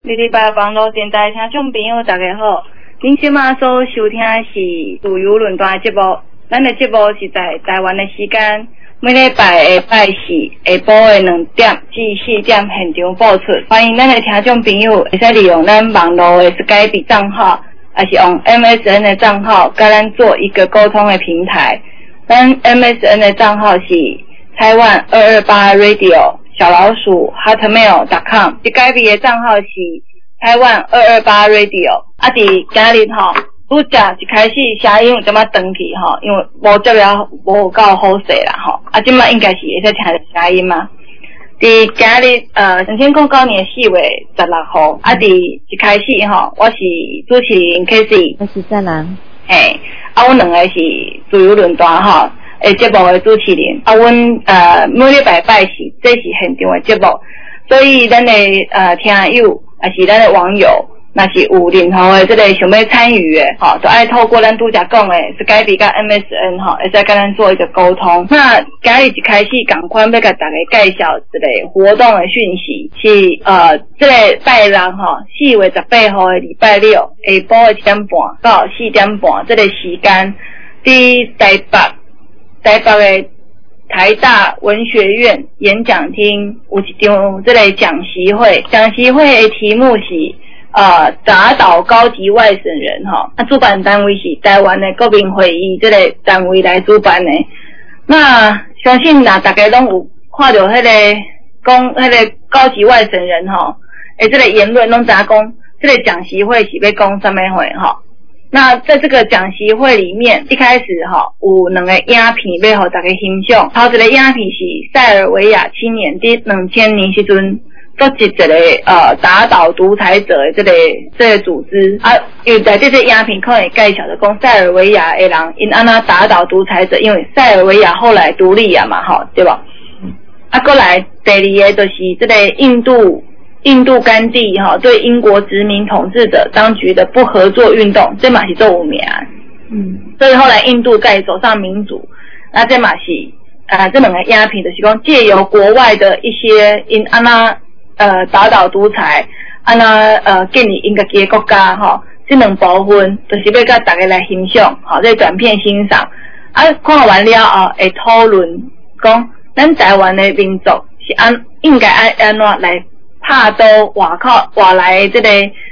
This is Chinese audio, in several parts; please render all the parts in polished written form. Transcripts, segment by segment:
日日白网络电台听众朋友大家好，您现在所收听的是自由论坛的节目，咱的节目是在台湾的时间每礼拜的拜四下晡的2点至4点现场播出，欢迎咱的听众朋友会使利用咱网络的 Skype 账号，还是用 MSN 的账号，跟咱做一个沟通的平台。咱 MSN 的账号是台湾228 Radio。小老鼠 hotmail.com， Skype 的账号是台湾228 Radio。伫今日拄则一开始声音有点仔断去因为无接了无够好势啦即摆应该是会使听到声音嘛。伫今日2019年4月16号伫一开始我是主持人 Casey， 我是赞人， 阮两个是自由论坛节目的主持人阮每礼拜拜四这是现场的节目，所以咱的听友也是咱的网友，若是有任何的这个想要参与的都爱透过咱拄则讲的 Skype 甲 MSN 会使跟咱做一个沟通。那今日一开始赶快要甲大家介绍这个活动的讯息，是这个拜六4月18号的礼拜六下晡的1点半到4点半这个时间，伫台北的台大文学院演讲厅有一场这个讲习会，讲习会的题目是打倒高级外省人主办单位是台湾的国民会议这个单位来主办的。那相信大家拢有看到迄个讲迄个高级外省人这个言论，拢知影讲这个讲习会是要讲什么会那在这个讲习会里面，一开始有两个影片要互大家欣赏。头一个影片是塞尔维亚青年伫2000年时阵组织一个打倒独裁者的这个组织因为在这个影片可能介绍的讲塞尔维亚的人因安那打倒独裁者，因为塞尔维亚后来独立嘛对吧？过来第二个就是这个印度甘地对英国殖民统治者当局的不合作运动，这嘛是做有名所以后来印度才走上民主。那这嘛是这两个影片就是讲借由国外的一些因安那打倒独裁安那建立因家己的国家这两部分就是要甲大家来欣赏这短片欣赏看完了后会讨论讲咱台湾的民族是应该安怎来怕都外来这个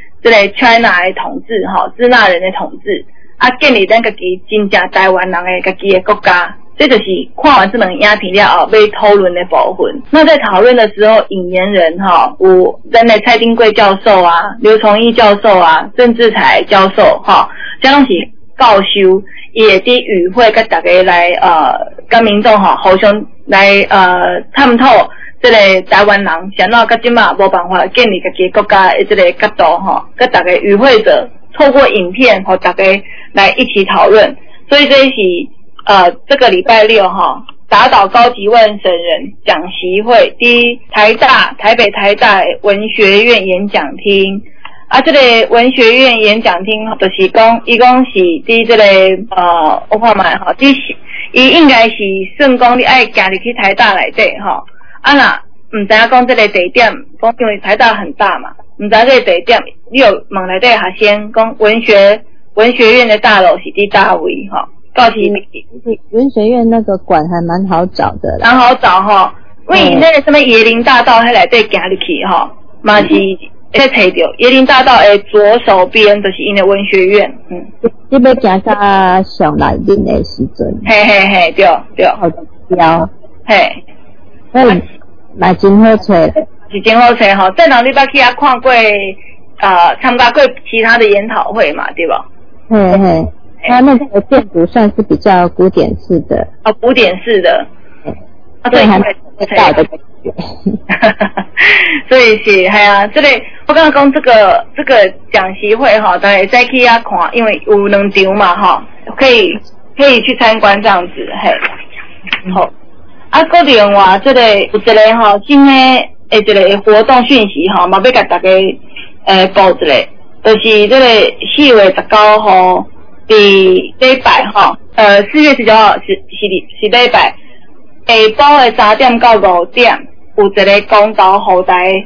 China 的统治支那人的统治建立咱家己真正台湾人的家己的国家，这就是看完这两个影片了后要讨论的部分。那在讨论的时候，引言人有咱的蔡丁贵教授刘崇义教授郑志才教授这拢是教授，也伫与会跟大家来跟民众互相来探讨这个台湾人想到到现在没办法建立自己国家的这个角度跟大家与会者透过影片和大家来一起讨论。所以这是这个礼拜六打倒高级外省人讲习会伫台北台大文学院演讲厅这个文学院演讲厅就是讲伊讲是伫这个我看卖伊应该是算讲你爱行入去台大内底若唔知影讲这个地点，讲因为台大很大嘛，唔知这个地点，你有问内底学生讲文学院的大楼是伫哪位告诉你， 文学院那个馆还蛮好找的， 蛮好找因为那个什么椰林大道迄内底行入去嘛是会找到椰林大道的左手边就是因的文学院， 你要行到上内面的时阵， 嘿，对， 好标，嘛真好找， 是真好找正常你捌去看过参加过其他的研讨会嘛，对吧？ 它那个建筑算是比较古典式的古典式的对，还蛮大的感觉所以是这个我刚刚讲这个讲习会大家会使去看，因为有2场嘛可以去参观这样子好个另外这个有一个新的这个活动讯息嘛要甲大家报一个，就是这个4月19号伫礼拜4月19号是礼拜下晡的3点到5点有一个公投后台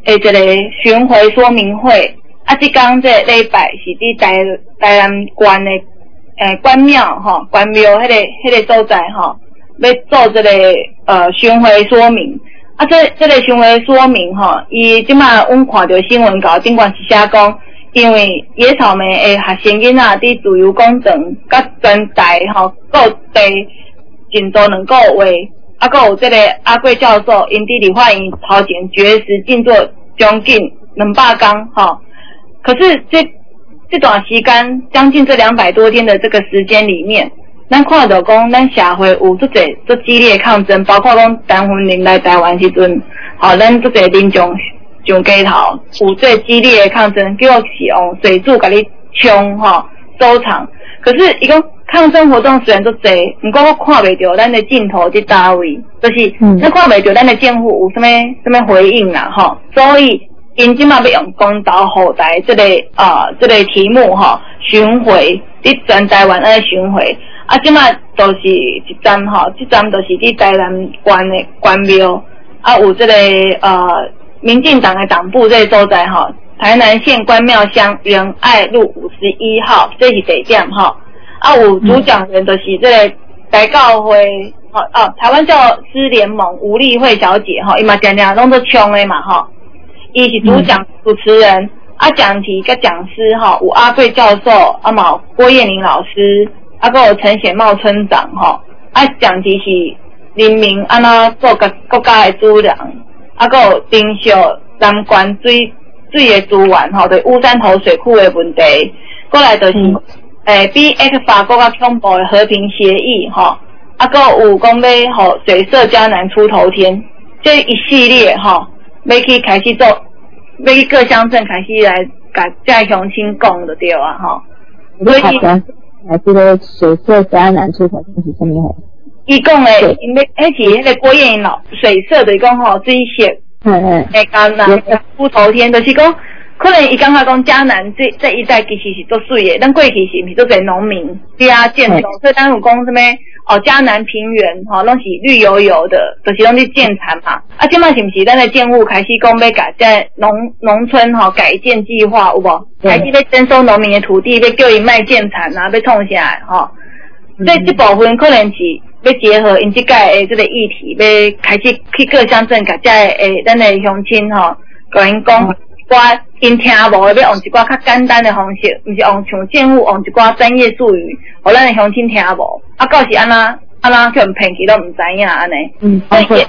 一个巡回说明会，即天这礼拜是伫台南县的关庙关庙迄个所在要做这个巡回说明。这个巡回说明伊即马阮看到新闻稿顶悬是写讲，因为野草莓的学生囡仔伫自由工程甲专台各地进度2个月，还有这个阿贵教授因伫立法院头前绝食静坐将近200天可是这段时间将近这200多天的这个时间里面，咱看到讲咱社会有足激烈的抗争，包括讲陈云林来台湾时阵咱足侪民众上街头有最激烈的抗争，叫是用水柱甲你冲收场。可是伊讲抗争活动虽然足侪，不过我看袂到咱的镜头伫倒位，就是咱看袂到咱的政府有什么回应啦所以因即马要用公道后台这个题目巡回伫全台湾巡回。即马都是一站这站都是伫台南县的关庙，有这个民进党的党部这个所在台南县关庙乡仁爱路51号，这是地点有主讲人就是这个台教会台湾教师联盟吴丽慧小姐伊嘛常常拢做冲的嘛伊是主持人讲题甲讲师有阿贵教授嘛有郭燕玲老师还有陈显茂村长讲题是人民安怎做国家的主人，还有丁秀南关水的资源对乌山头水库的问题，过来就是比 X 法国甲恐怖的和平协议还有讲要互水色嘉南出头天，这一系列要去开始做，要去各乡镇开始来甲这乡亲讲就对啊所以这个水色嘉南出头天是什么货？ 伊讲的，因为迄个郭燕老水色的讲水色，嘉南出头天，就是讲可能伊感觉讲嘉南这一带其实是足水的，咱过去是毋是足侪农民建农，所以咱有讲什么嘉南平原拢是绿油油的，就是拢伫建产嘛。即摆是毋是咱的建户开始讲要甲在农村改建计划有无？开始要征收农民的土地，要叫伊卖建产要创下来所以这部分可能是要结合因即届的这个议题，要开始去各乡镇甲咱的乡亲甲因讲。因听无要用一寡较简单的方式，毋是用像政府用一寡专业术语，互咱的乡亲听无。到时安怎叫人骗去都毋知影安尼。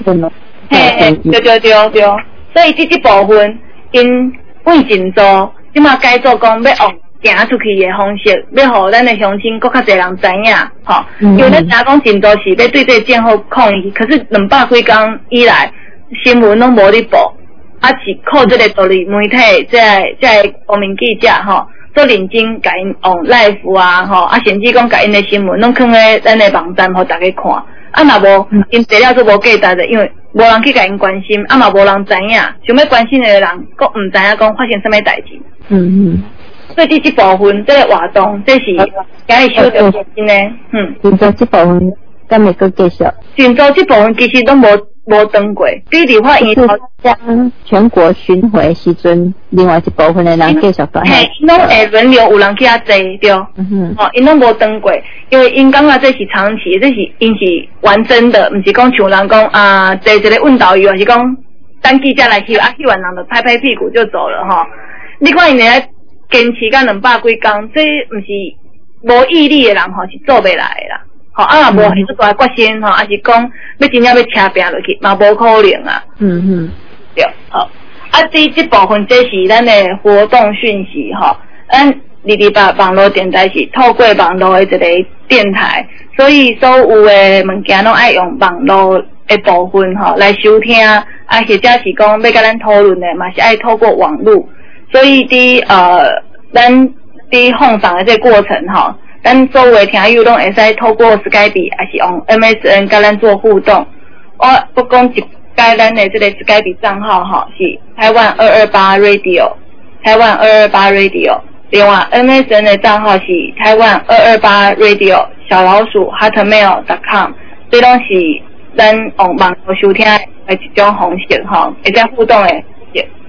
对。所以这部分因为真做，即马改做讲要用行出去的方式，要互咱的乡亲更较侪人知影因为咱知讲真做是要对政府抗议，可是200几天以来新闻拢无咧报。是靠这个独立媒体，这公民记者做认真甲因用 live 甚至讲甲因的新闻拢放在咱的网站互大家看。若无因资料都无价值的，因为无人去甲因关心，嘛无人知影，想要关心的人，佫毋知影讲发生什么代志。所以这部分这个活动，这是今日小着真的。 真做这部分，敢会佫继续？ 真做这部分其实都无登过，比如话因将全国巡回时阵，另外一部分的人继续转。 因拢会轮流有人去遐坐对。因拢无登过，因为因感觉这是长期，这是因是完整的，毋是讲像人讲坐一个问导游，还是讲等记者来翕，翕完人就拍拍屁股就走了你看因来坚持到200几天，这毋是无毅力的人是做袂来的啦。若无迄个大决心还是讲要真正要车拼落去，嘛无可能啊。对，这部分这是咱的活动讯息咱228网络电台是透过网络的一个电台，所以所有的物件拢爱用网络的部分来收听，或者是讲要甲咱讨论的，嘛是爱透过网络，所以咱伫放送的这个过程咱所有的听友拢会使透过 Skype 还是用 MSN 甲咱做互动。我讲一该咱的这个 Skype 账号是台湾228 Radio， 台湾228 Radio。另外 MSN 的账号是台湾228 Radio 小老鼠 hotmail.com， 这拢是咱用网络收听的一种方式会使互动的。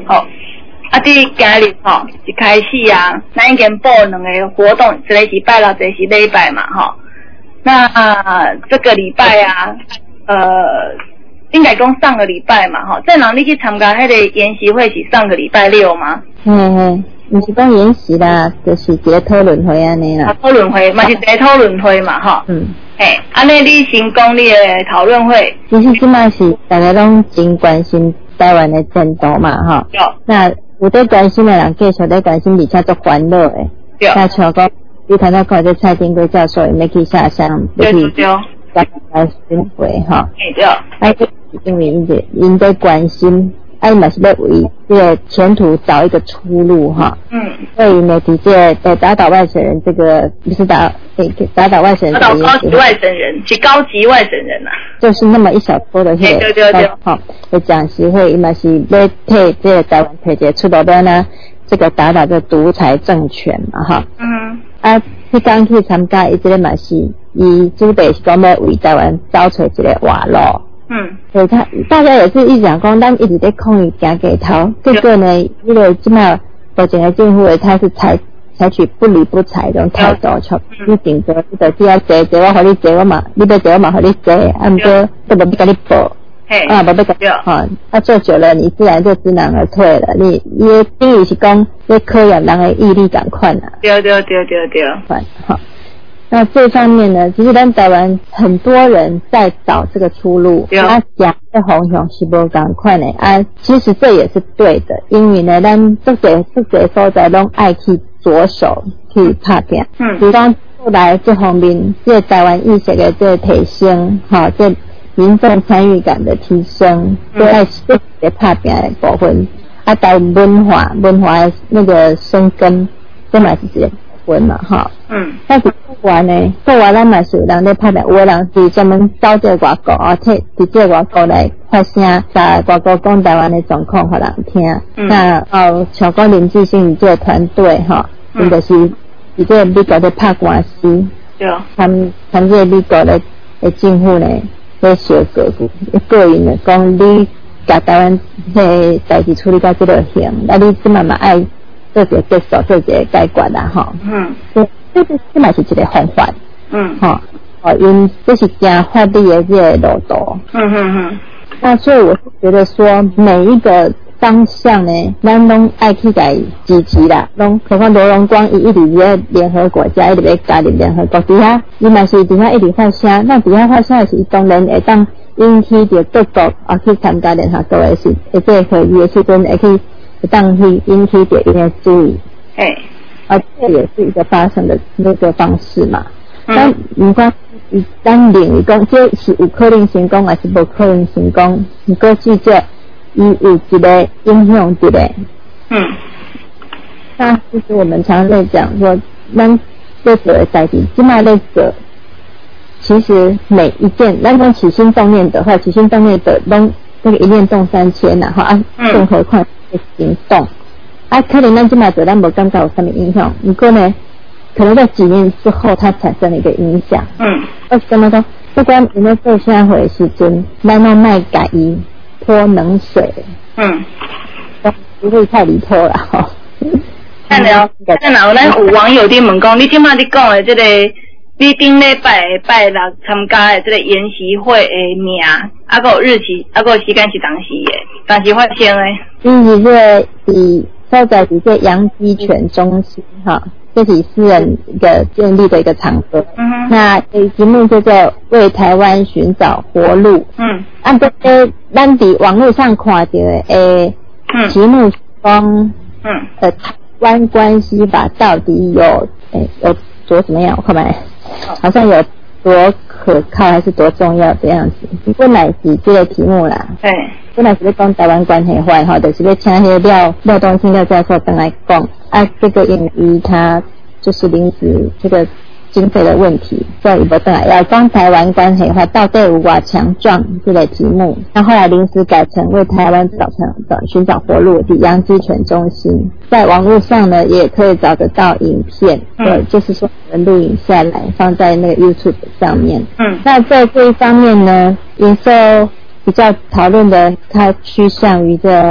好。啊，伫今日吼一开始啊，咱已经报2个活动，一个是拜六，一个是礼拜嘛吼。那这个礼拜啊，应该讲上个礼拜嘛吼，正常你去参加迄个研习会是上个礼拜6吗？ 不是讲研习啦，就是一个讨论会安尼啦。 讨论会嘛是一个讨论会嘛吼。安尼你先讲你的讨论会。 其实即摆是大家拢真关心台湾的前途嘛吼。那有在关心的人继续在关心，而且足烦恼的。那像讲，你头仔看这蔡丁圭教授要去下乡，要去来巡回哈。对。因为因在关心，嘛是要为这个前途找一个出路哈。所以呢，的确打倒外省人这个不是打倒外省人， 打倒高级外省人，是高级外省人啊。 就是那么一小撮的那个，对，好，的讲习会嘛是要替这个台湾推一个出路边呢，这个打倒这独裁政权嘛哈。他刚去参加，伊这个嘛是，伊主题是讲要为台湾找出一个活路。所以大家也是一直讲讲，咱一直在抗议行街头，结果呢，因为即马目前的政府他是采取不理不睬这种态度，你顶多你就只要坐，我互你坐，我嘛，你要坐我嘛互你坐，毋过都无要甲你报，无要甲做久了，你自然就知难而退了。你的等于是讲在考验人的毅力赶快啦。对。好。那这方面呢，其实咱台湾很多人在找这个出路，讲的方向是无同款的其实这也是对的，因为呢，咱这个所在拢爱去着手去拍拼。比如讲后来这方面，这台湾意识的这个提升，这民众参与感的提升，都爱这拍拼的部分。到文化的那个生根，这嘛是一个部分嘛但是国外呢，国外咱嘛是有人在拍拼，有的人是专门走这外国伫这外国来发声，在外国讲台湾的状况互人听。那像讲林志兴这个团队因就是伫这美国在拍官司，他们这个美国的政府呢在小个人的讲你甲台湾迄代志处理到这个行，那你即嘛爱做一个结束，做一个解决啦这嘛是一个方法。因这是行法律的这个路途。那所以我是觉得说，每一个方向呢，咱拢爱去来支持啦。何况罗荣光伊一直在联合国家，一直在加入联合国底下，伊嘛是底下一直发声。那底下发声的是当然会当引起着各国去参加联合国的是这个会议的时阵，会当去引起着伊的注意。这也是一个发生的那个方式嘛。但不管咱领域讲，这是有可能成功还是无可能成功，不过至少伊有一个影响一个。那其实我们常在讲说，咱在做的代志，即卖在做，其实每一件，咱讲起心动念的话，起心动念的拢那个一念动3000呐，更何况是行动。可能咱即卖做，咱无感觉有什么影响，不过呢，可能在几年之后，它产生了一个影响。我是感觉讲，不管你在做啥会的时阵，咱拢莫甲伊泼冷水。不会太离谱啦吼。 咱有网友伫问讲，你即摆你讲的这个，你顶礼拜六参加的这个研习会的名，还有日期，还有时间是当时发生的。 是这个所在是这洋基犬中心这是私人的建立的一个场合。那题目叫做为台湾寻找活路。按这个咱伫网络上看到的题目说台湾关系法到底有多怎么样？我看看，好像有多可靠还是多重要这样子。本来是这个题目啦。本来是要讲台湾关系法就是要请那个廖东兴廖教授登来讲这个因为他就是临时这个经费的问题，所以不登来要讲台湾关系法到底有多强壮这个题目。那后来临时改成为台湾寻找活路的洋基犬中心，在网络上呢也可以找得到影片，就是说我们录影下来放在那个 YouTube 上面。那在这一方面呢，也是比较讨论的，它趋向于这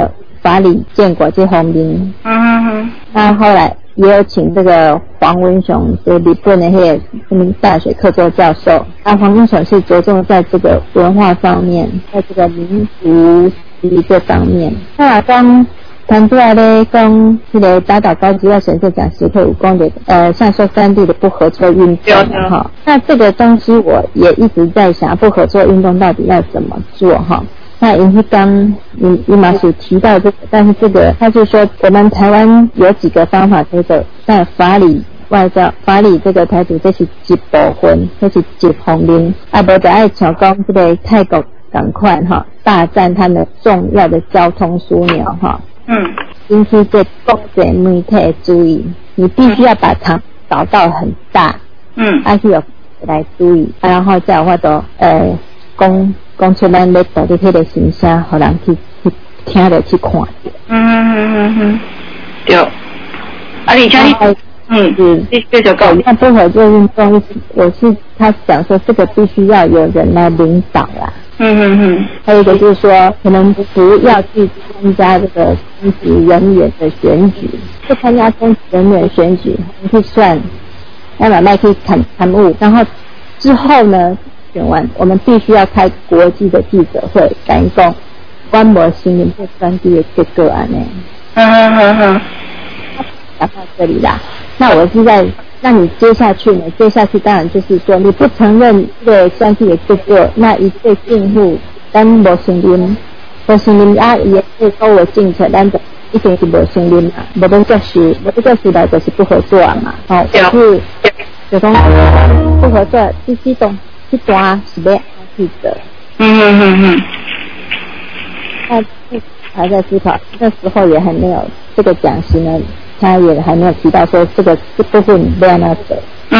法理建国这方面。那后来也有请这个黄文雄，这日本的那个大学客座教授。那黄文雄是着重在这个文化方面，在这个民族这方面。那刚谈出来咧，讲这个打倒高级外神社讲协会有讲的，像说3地的不合作运动哈。那这个东西我也一直在想，不合作运动到底要怎么做哈？那因为刚你马是提到这个，但是这个他就说我们台湾有几个方法可以走，在法理外交、法理这个台独这是一部分，这是一方面，啊，无就爱像讲这个泰国赶快哈，大战他们重要的交通枢纽哈。引起这国际媒体的注意，你必须要把它搞到很大，而且有来注意，然后再有法度讲出咱咧到底迄个形象，互人去听着去看着。 对。啊，而且你继续讲。 那不合作运动，他讲说这个必须要有人来领导啦。还有一个就是说，可能不要去参加这个公职人员的选举，不参加公职人员选举，你去算，要把麦去参悟，然后之后呢，选完我们必须要开国际的记者会，讲观摩新闻这3地的这个案呢。讲到这里啦，那我是在。那你接下去呢？接下去当然就是说，你不承认这个3地的这个，那一对政府咱无承认啊，也是所有政策，咱就一定是无承认嘛，无能接受来就是不合作嘛。就是就讲不合作，这段是要记得。那还在思考，那时候也还没有这个讲师呢。他也还没有提到说这部分不要那走。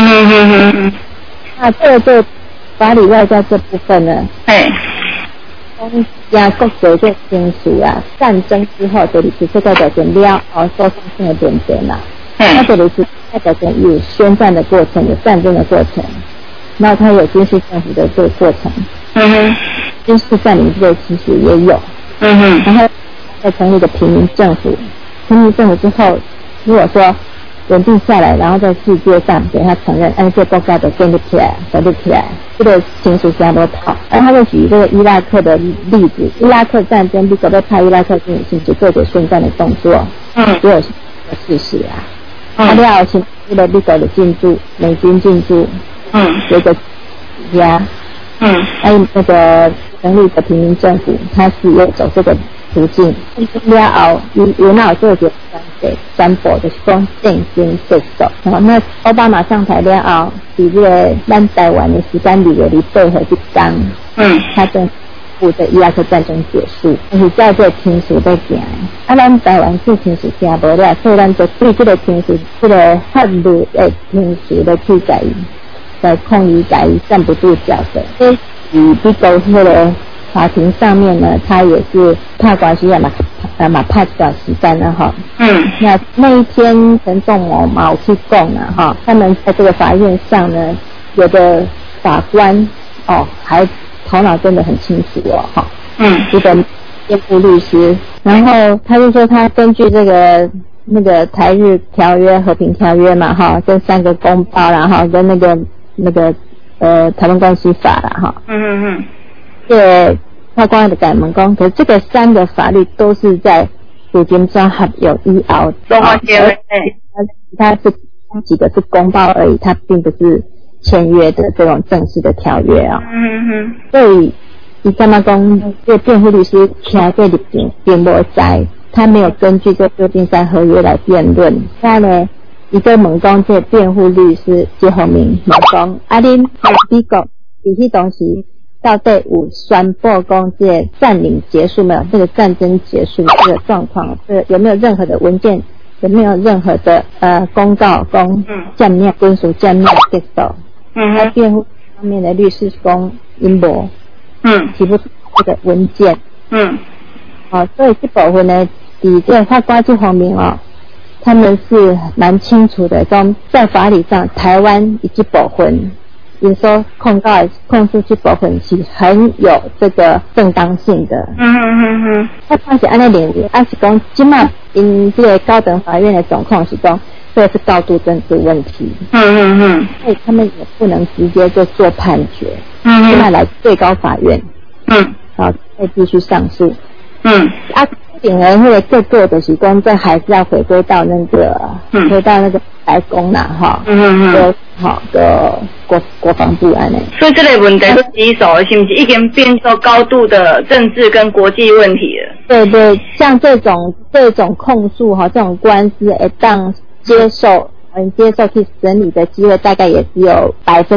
那这个法理外交这部分呢？公家国际的情绪啊，战争之后这里是这个叫做了收上性的点点啦。那这里是代表着有宣战的过程，有战争的过程，然后它有军事政府的这个过程。军事占领这个其实也有。然后再成立一个平民政府，平民政府之后。如果说稳定下来，然后在世界上给他承认，这个国家都建立起来，这个情绪相当好。而他会举这个伊拉克的例子，伊拉克战争，美国在派伊拉克军进去做个宣战的动作，也有事实啊。还有请这个美国的进驻，美军进驻，有个家，还有那个成立的平民政府，他是要走这个途径。了后，有那有做一个三步就是讲政经结束。那奥巴马上台了后，比这个咱台湾的时间2月8号这天，他政府的伊拉克战争结束，就是照这情绪在行。咱台湾这情绪行无了，所以咱就对这个情绪，这个法律的情绪的去在控制在站不住脚的。所以美国那个法庭上面呢，他也是怕关系嘛怕短时间了哈。那一天陈仲谋有去讲了哈，他们在这个法院上呢，有的法官还头脑真的很清楚哈。这个辩护律师，然后他就说他根据这个那个台日条约、和平条约嘛哈，跟3个公报然后跟那个台湾关系法啦哈。法官的改门讲，可是这个3个法律都是在北京专合有以后，它是几个是公报而已，它并不是签约的这种正式的条约啊。所以你干嘛讲这个辩护律师听这里并不在，他没有根据这旧金山合约来辩论。那呢，一个问讲这辩护律师这方面问讲，恁美国这些东西到底有宣布讲这个占领结束没有？这个战争结束这个状况，有没有任何的文件？有没有任何的公告讲占领军属占领结束？他辩护方面的律师讲因无，提不出这个文件。所以这部分呢，在这个法官这方面他们是蛮清楚的，讲在法理上，台湾以及部分也说控诉这部分是很有这个正当性的。他看是安尼认为，是讲今嘛因这个高等法院的状况是讲，这是高度政治问题。所以他们也不能直接就做判决。现在来最高法院。好，再继续上诉。顶而那个各个的时光，这还是要回归到那个，回到那个白宫啦，哈，好的国防部安内。 所以这类问题都棘手了，是不是已经变成高度的政治跟国际问题了？ 对对，像这种控诉哈，这种官司，当接受去审理的机会大概也只有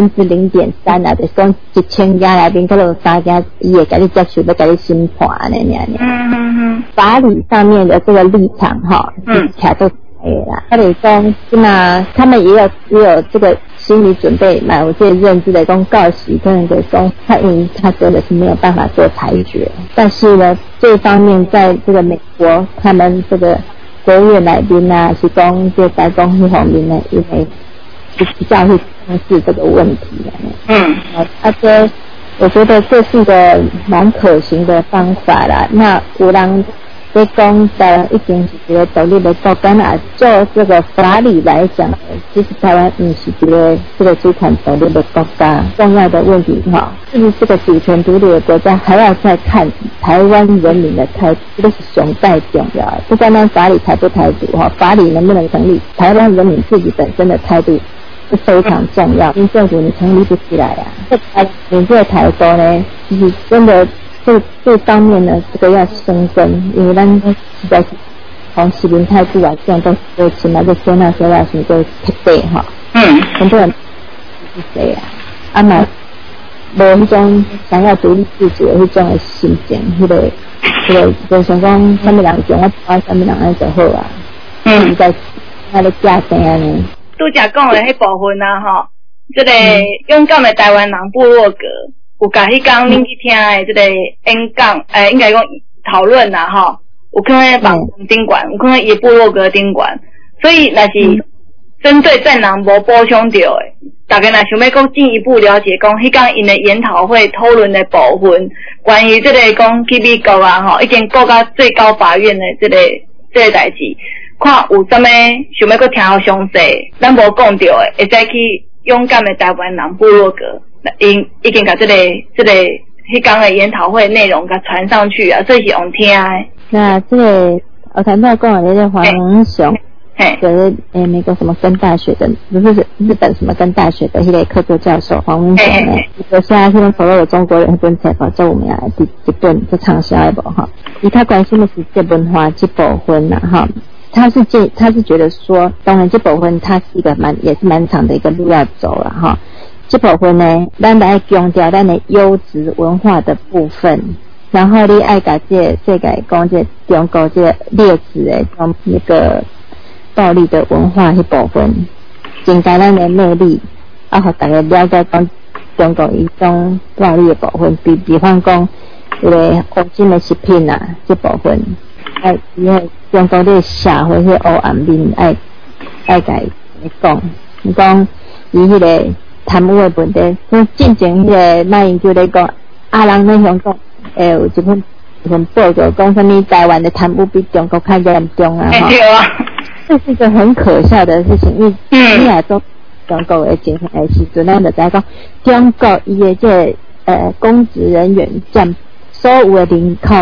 0.3%啊，就是讲1000家内面可能3家伊会给你接受，要给你审判安尼样。法理上面的这个立场哈，起来都可以啦。他们说，那他们也有这个心理准备，有这个认知的公告时，可能就说他真的是没有办法做裁决。但是呢，这方面在这个美国，他们这个国务院内面啊，是讲这白宫那方面呢，因为比较会重视这个问题的。我觉得这是个蛮可行的方法啦。那有人在讲的已经是一个独立的国家啦，就这个法理来讲，其实台湾不是这个主权独立的国家。重要的问题是不是这个主权独立的国家还要再看台湾人民的态度，这个是相当重要的。不单单法理态不态度法理能不能成立，台湾人民自己本身的态度是非常重要，因为政府你成立不起来啊。这个台州呢，其实真的这方面呢，这个要深耕，因为咱实在是从市民态度来讲，都是起码在收纳时候都特别很多人是谁啊？嘛，无迄种想要独立自主的迄种的心情，迄个就想讲，什么人讲我什么人安就好啊。实在那个价钱安尼。 拄则讲的迄部分啊，这个勇敢的台湾人部落格，有甲迄天恁去听的这个演讲，应该讲讨论啦，有可能网红顶管，有可能伊部落格顶管，所以那是针对战人无补充到的，大家若想要讲进一步了解讲，迄天因的研讨会讨论的部分，关于这个讲去美国啊，已经告到最高法院的这个代志。看有啥物想要搁听好详细，咱无讲到的，会再去勇敢的台湾人部落格，已经把这个迄天的研讨会内容给传上去啊，所以是用听的。 那这个我谈到讲的那个黄文雄，就是美国什么根大学的，不是日本什么根大学的迄个客座教授黄文雄呢，就现在所有的中国人本采访做我们来一本就畅销一部他关心的是这文化这部分他是觉得说，当然这部分它是一个也是蛮长的一个路要走了这部分呢，咱来强调咱的优质文化的部分，然后你爱把这个讲这中国这劣质的种那个暴力的文化那部分，增加咱的魅力，互大家了解讲中国一种暴力的部分，比方讲那个黄金的食品啊这部分。因为中国的社会迄黑暗面爱甲伊讲，你讲伊迄个贪污的问题，进前迄个马英九咧讲，人咧香港有一份报告讲什么台湾的贪污比中国较严重对啊，这是一个很可笑的事情，因为你来说中国的情形的时阵，咱就知讲中国伊的这公职人员占所有的人口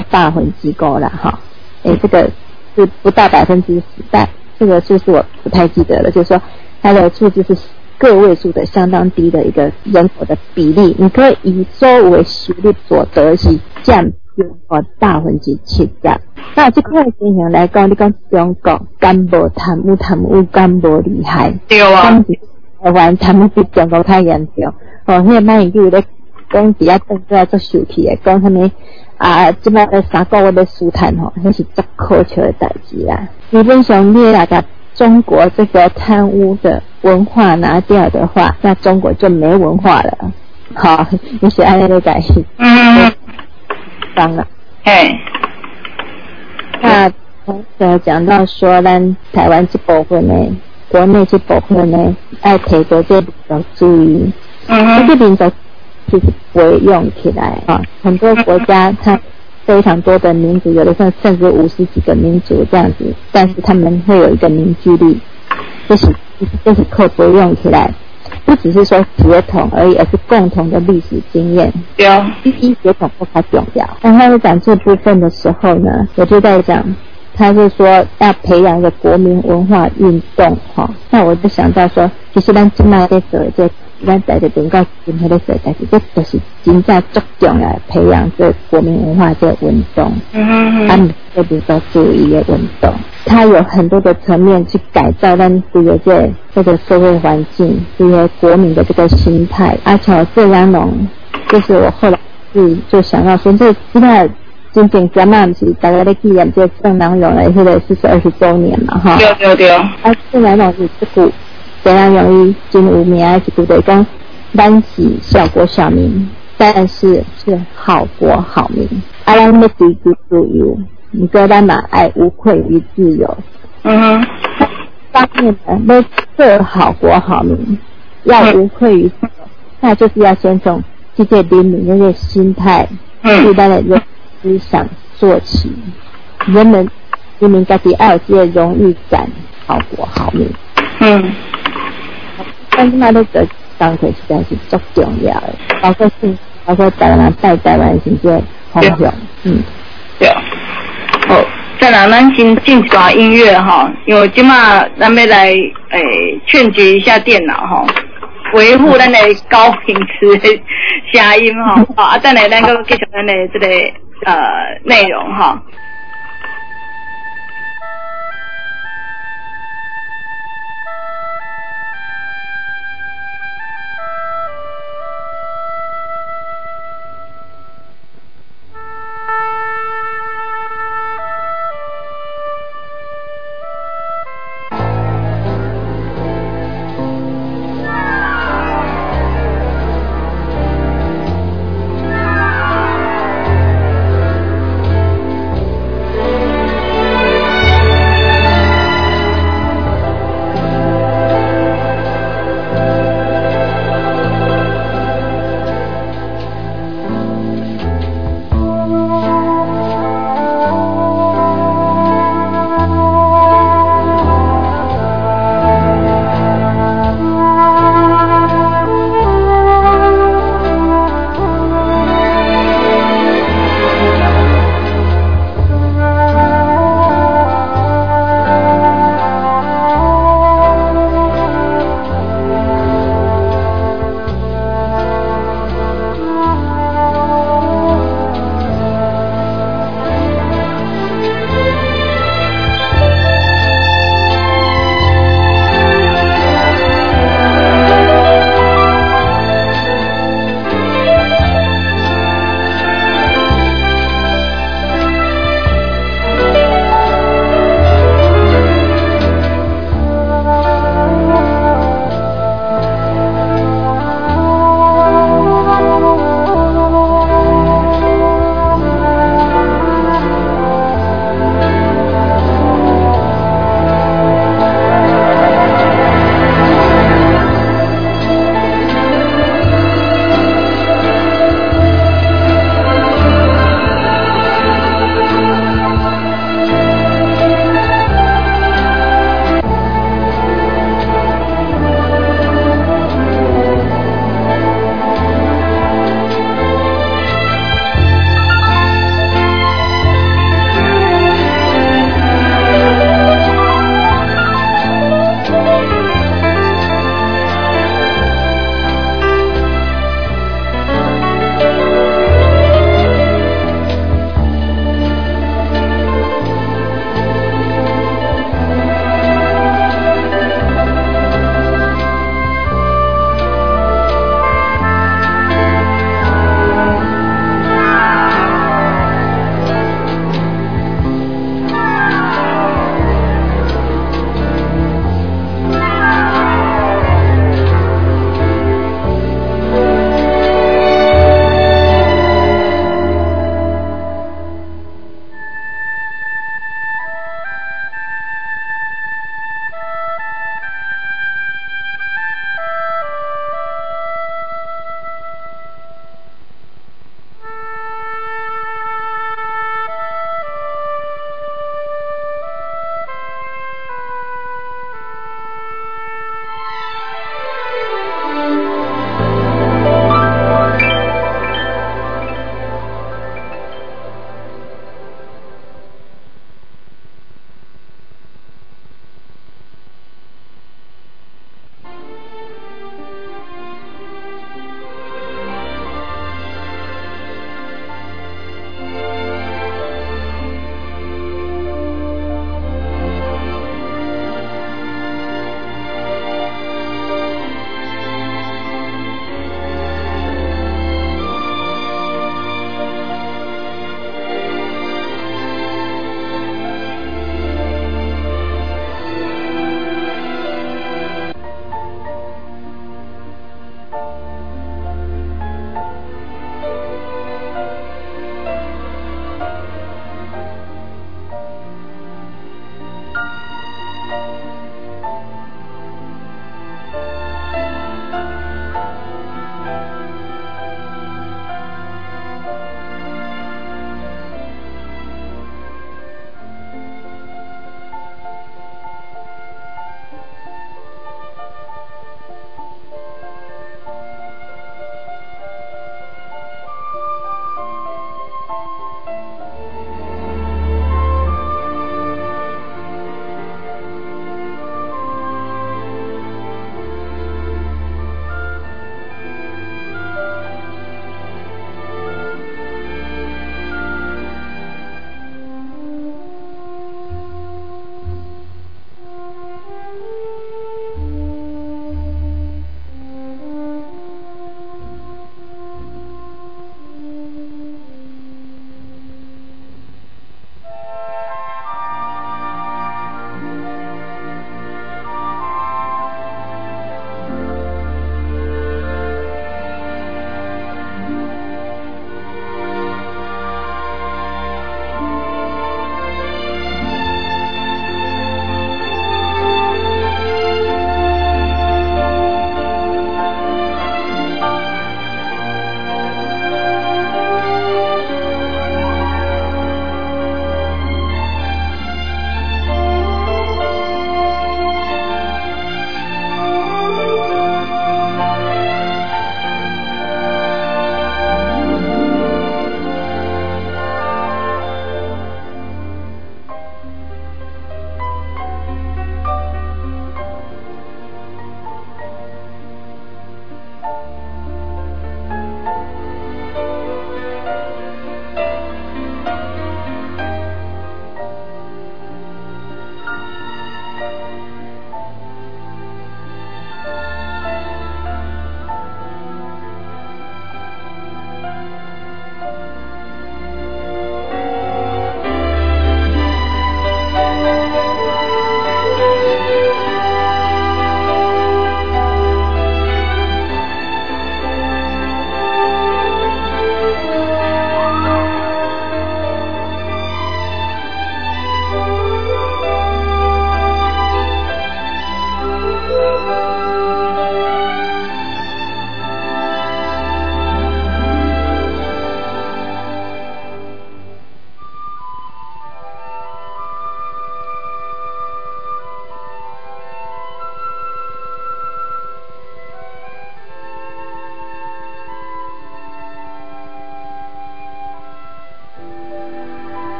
5%啦这个是不到10%，但这个数字我不太记得了，就是说它的数字是个位数的，相当低的一个人口的比例。你可以以所有的收入所得是占中国7%。那这块情形来讲，你讲中国敢无贪污敢无厉害？对啊，台湾贪污比中国太严重。那个马英九咧讲底下登出来做受气的，讲什么？这摆3个月的舒坦那是足可笑的代志啦。基本上你来把中国这个贪污的文化拿掉的话，那中国就没文化了。你是按那个改了。那讲到说咱台湾这部分呢，国内这部分呢，爱提高这比较注意。 这些民族其实不会用起来啊。很多国家它非常多的民族，有的时候甚至50几个民族这样子，但是他们会有一个凝聚力，这是课不会用起来。不只是说血统而已，而是共同的历史经验。 对啊， 第一血统不太重要。当他在讲这部分的时候呢，我就在讲，他是说要培养一个国民文化运动哈。那我就想到说，其实咱今麦在做这，咱在这边到今天在做，但是这就是真正足重要培养这国民文化这运动。特别说注意的运动。它有很多的层面去改造咱这个社会环境，这些国民的这个心态。而且这两种，就是我后来就想到说，这现在真正咱们是大家在纪念这郑南榕的迄个40-20周年嘛，哈。 对。 啊，这两种是这股郑南榕伊真有名的一句就是讲，咱是小国小民，但是是好国好民。啊，咱要追求自由。你说咱嘛爱无愧于自由，方面呢，要做好国好民，要无愧于自由，那就是要先从这些人民那些心态，对咱的思想做起，人民自己要有这个荣誉感，好国好民。但是那个当thời实在是足重要的，包括台湾带台湾是这方向， 对。好，再来咱先进一段音乐哈，因为今嘛咱们来劝解一下电脑哈，维护咱的高品质的声音哈。啊，再来咱个继续咱的这个内容哈。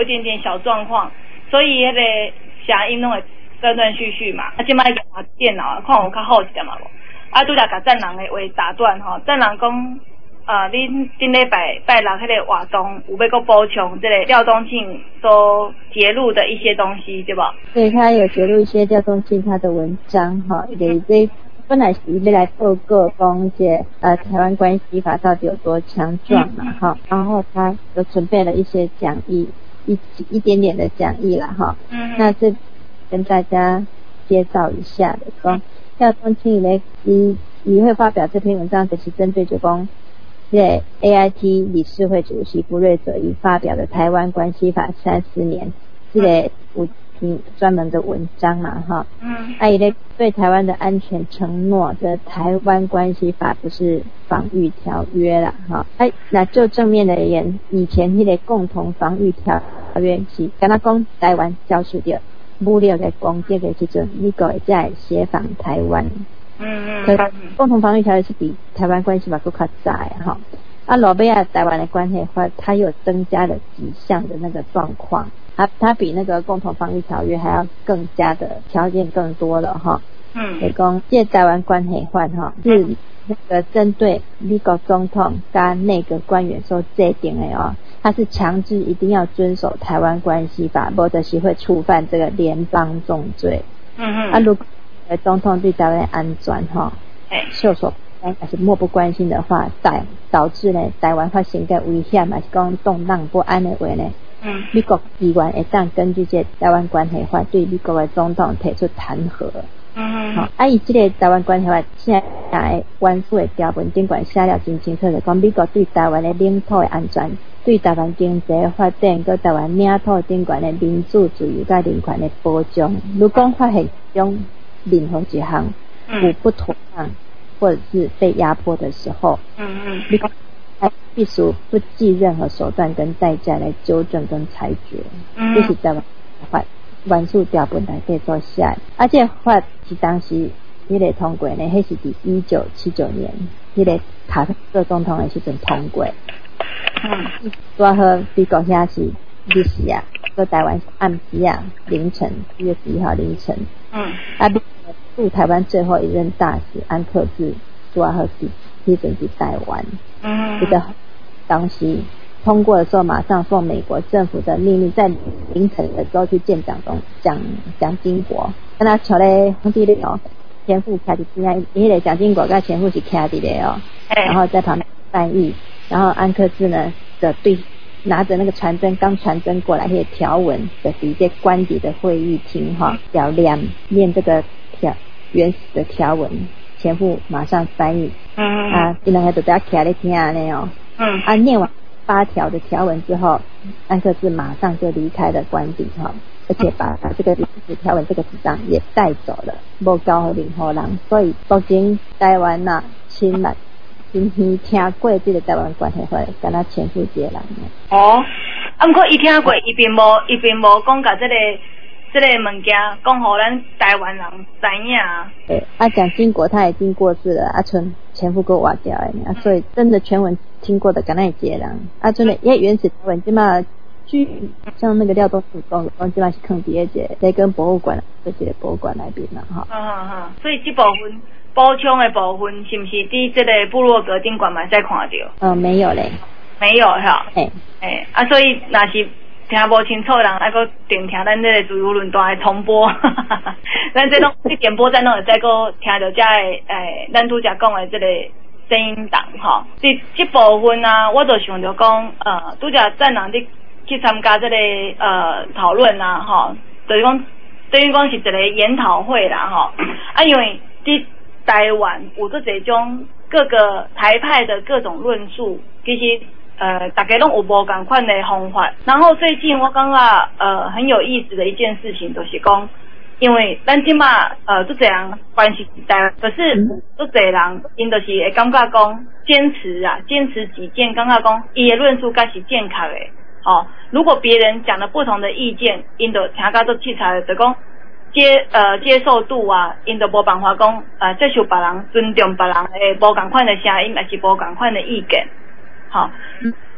点点小状况，所以那个声音拢会断断续续嘛。现在用电脑啊，看有较好一点嘛无？拄则甲战人的话打断吼，战人讲。恁顶礼拜六迄个活动有要搁补充这个廖东庆所揭露的一些东西，对吧？ 对，他有揭露一些廖东庆他的文章哈，这本来是要来报告讲这台湾关系法到底有多强壮嘛哈，然后他有准备了一些讲义，一点点的讲义啦哈。那这跟大家介绍一下的，讲廖东庆呢，你会发表这篇文章，就是针对就讲。在 AIT 理事会主席布瑞泽已发表的台湾关系法30年，这个有专门的文章嘛哈。伊咧对台湾的安全承诺的台湾关系法不是防御条约啦哈。那就正面的而言，以前那个共同防御条约是敢若讲台湾遭受到武力的攻击的时阵，美国会再协防台湾。可共同防御条约是比台湾关系法更较早哈。诺贝尔台湾的关系法，它有增加了几项的那个状况，它比那个共同防御条约还要更加的条件更多了哈。就是讲这台湾关系法哈，是那个针对美国总统跟内阁官员所制定的哦，它是强制一定要遵守台湾关系法，否则是会触犯这个联邦重罪。如果总统对台湾安全袖手还是漠不关心的话，导致呢台湾发生个危险，还是讲动荡不安的话呢，美国议员会当根据这台湾关系法对美国的总统提出弹劾。伊这个台湾关系法现在原属的条文尽管写了真清楚，就讲美国对台湾的领土的安全、对台湾经济发展、跟台湾领土顶悬的民主自由跟人权的保障，如果发现中任何一项有不妥当或者是被压迫的时候，美国必须不计任何手段跟代价来纠正跟裁决。这是台湾法原属条文内底所写，这法是当时迄个通过呢，迄是伫1979年迄个卡特总统的时阵通过。拄好美国遐是日时啊，在台湾暗时啊，凌晨1月11号凌晨。驻台湾最后一任大使安克志拄好是迄阵是台湾。这个当时通过的时候，马上奉美国政府的命令，在凌晨的时候去见蒋经国，跟他瞧咧皇帝咧哦，前夫徛伫边啊，迄个蒋经国跟前夫是徛伫咧哦，然后在旁边翻译，然后安克志呢的对拿着那个传真，刚传真过来那些条文的一些官邸的会议厅哈，要念这个原始的条文，前夫马上翻译。伊两个都在徛咧听安尼哦。念完8条的条文之后，安克志马上就离开了官邸哈，而且把这个条文这个纸张也带走了，无交给任何人。所以目前台湾呐，亲密真听过这个台湾关系法，敢若前夫一个人。 不过伊听过，伊并无讲甲这个物件讲互咱台湾人知影。 对，蒋经国他已经过世了，剩前夫给挖掉的，所以真的全文听过的敢若一个人。真的，因为原始条文即嘛，像那个廖东庆讲，即嘛是放伫个雷根博物馆，这个博物馆内边啦哈。 所以这部分补充的部分，是不是伫这个部落格顶管嘛使看到？ 没有嘞， 没有哈。所以若是听无清楚的人，还阁定听咱这个自由论坛的重播，咱这种去点播站拢会再阁听到这个咱拄则讲的这个声音档哈。这部分啊，我就想着讲，拄则战人你去参加这个讨论啊，哈，就是讲等于讲是一个研讨会啦，哈。因为伫台湾有这种各个台派的各种论述，其实大家拢有无同款的方法。然后最近我感觉很有意思的一件事情，就是讲，因为咱即马这样关系时代，可是这人因就是会感觉讲坚持己见，感觉讲伊的论述该是正确的。如果别人讲了不同的意见，因就听到都器材就讲接受度啊，因就无办法讲接受别人，尊重别人的无同款的声音，还是无同款的意见。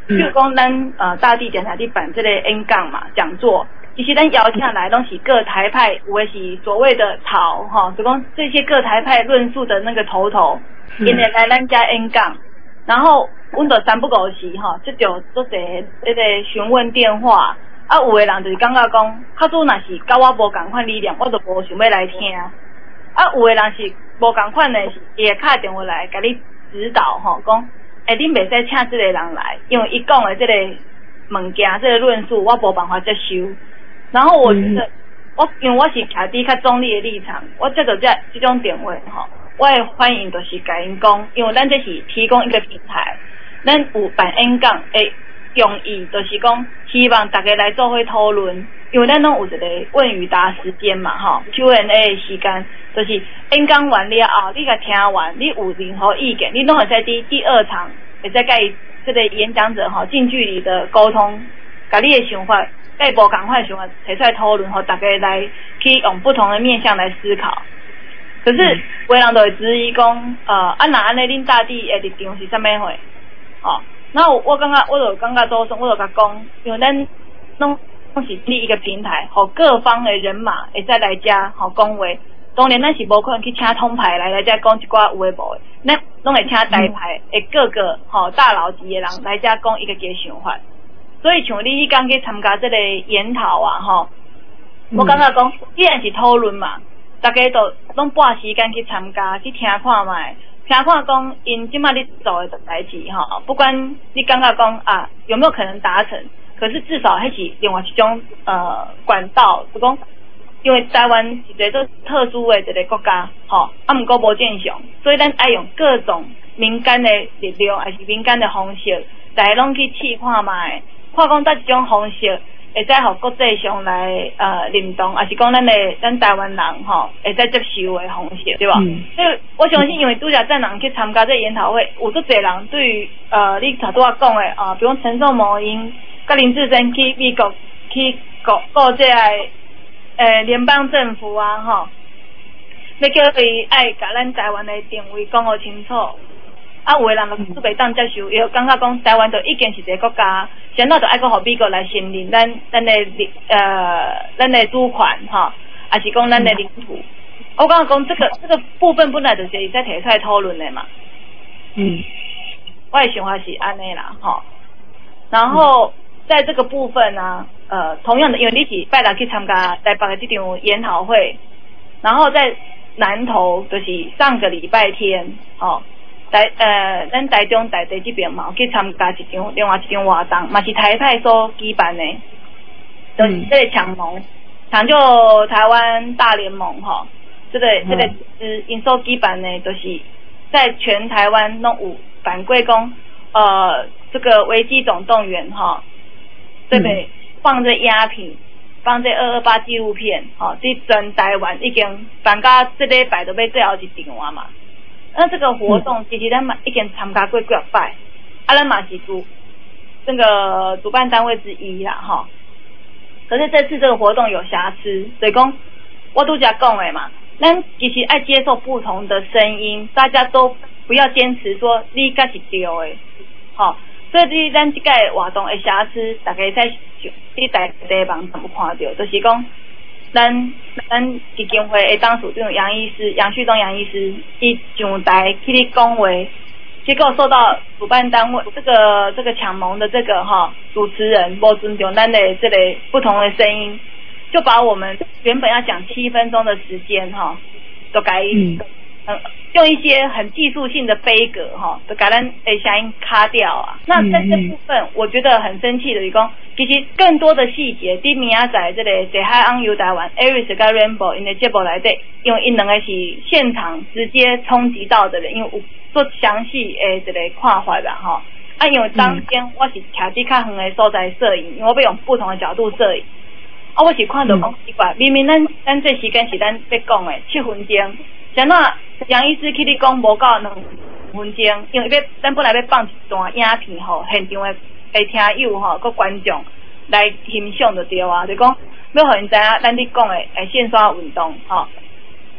比如讲咱大地检察地办这个演讲嘛讲座，其实咱邀请来拢是各台派，有的是所谓的头哈，就讲这些各台派论述的那个头，因来来咱家演讲，然后阮就三不五时哈，接到做些这个询问电话，啊有的人就是感觉讲，较早若是甲我无共款理念，我就无想要来听，啊有的人是无共款的，伊会打电话来甲你指导哈，讲你袂使请这个人来，因为伊讲的这个物件，这个论述我无办法接受。然后我觉得，因为我是徛伫较中立的立场，我接到这种电话吼，我会欢迎就是甲因讲，因为咱这是提供一个平台，咱有办演讲的用意，就是讲希望大家来做伙讨论，因为咱拢有一个问与答时间嘛吼 ，Q&A 的时间，就是演讲完了后，你甲听完，你有任何意见，你拢会在第二场会再甲伊这个演讲者吼近距离的沟通，甲你的想法。在无赶快想法提出来讨论，和大家来去用不同的面向来思考。可是，有人就会质疑讲，那安尼恁大地的立场是啥物货？然后我就感觉做我就甲讲，因为咱拢是立一个平台，和各方的人马会再来遮讲话。当然，咱是无可能去请通牌来遮讲一寡有诶无诶，咱拢会请台牌的各个大佬级的人来遮讲一个想法。所以像你刚去参加这个研讨啊，我感觉讲，既然是讨论嘛，大家都拢拨时间去参加，去听看卖，听看讲因即摆咧做的代志不管你感觉讲有没有可能达成，可是至少还是另外一种管道，就讲因为台湾是一个特殊的一个国家毋过无正常，所以咱爱用各种民间的力量，还是民间的方式，大家拢去试看卖。看讲这种方式会使互国际上来认同，还是讲咱台湾人会使接受的方式，对吧？所以我相信，因为拄则这人去参加这研讨会，有足侪人对于你头拄仔讲的比如陈宋某英、甲林志珍去美国去告这个联邦政府要叫伊爱甲咱台湾的定位讲好清楚。有的人就袂当接受，伊就感觉讲台湾就已经是一个国家，现在就爱搁互美国来承认咱的主权还是讲咱的领土。我感觉讲这个部分本来就是会使提出来讨论的嘛。我的想法是安尼啦然后在这个部分呢，同样的，因为你是拜六去参加台北的这场研讨会，然后在南投就是上个礼拜天咱台中台地这边嘛，去参加另外一场活动，嘛是台派所举办的，就是这个抢救台湾大联盟这个组织因所举办的，就是在全台湾拢有反馈讲，这个危机总动员这边放这鸦片，放这228纪录片这全台湾已经办到这礼拜都要最后一场嘛。那这个活动其实咱已经参加过几摆，咱嘛是这个主办单位之一啦可是这次这个活动有瑕疵，所以讲我拄则讲的嘛，咱其实爱接受不同的声音，大家都不要坚持说你才是对的所以咱这个活动的瑕疵，大家在你台网上有看到，就是讲。咱基金会的当主任杨旭东杨医师，伊上台去咧讲话，结果受到主办单位这个抢盟的这个主持人不尊重咱的这个不同的声音，就把我们原本要讲7分钟的时间都改用一些很技术性的飞格就把咱的声音卡掉啊。那在这部分我觉得很生气的是讲，其实更多的细节伫明仔载这个在海岸游台湾 Aris 跟 Rainbow 因的节目内底，因为因两个是现场直接冲击到的人，因为有做详细的这个看法啦因为当天我是徛伫较远的所在摄影，因为我要用不同的角度摄影我是看到讲奇怪，明明咱这时间是咱要讲的7分钟，像那杨医师去你讲无到2分钟，因为咱本来要放一段影片现场的听友佮观众来欣赏就对啊，就讲要互因知影咱咧讲的线索运动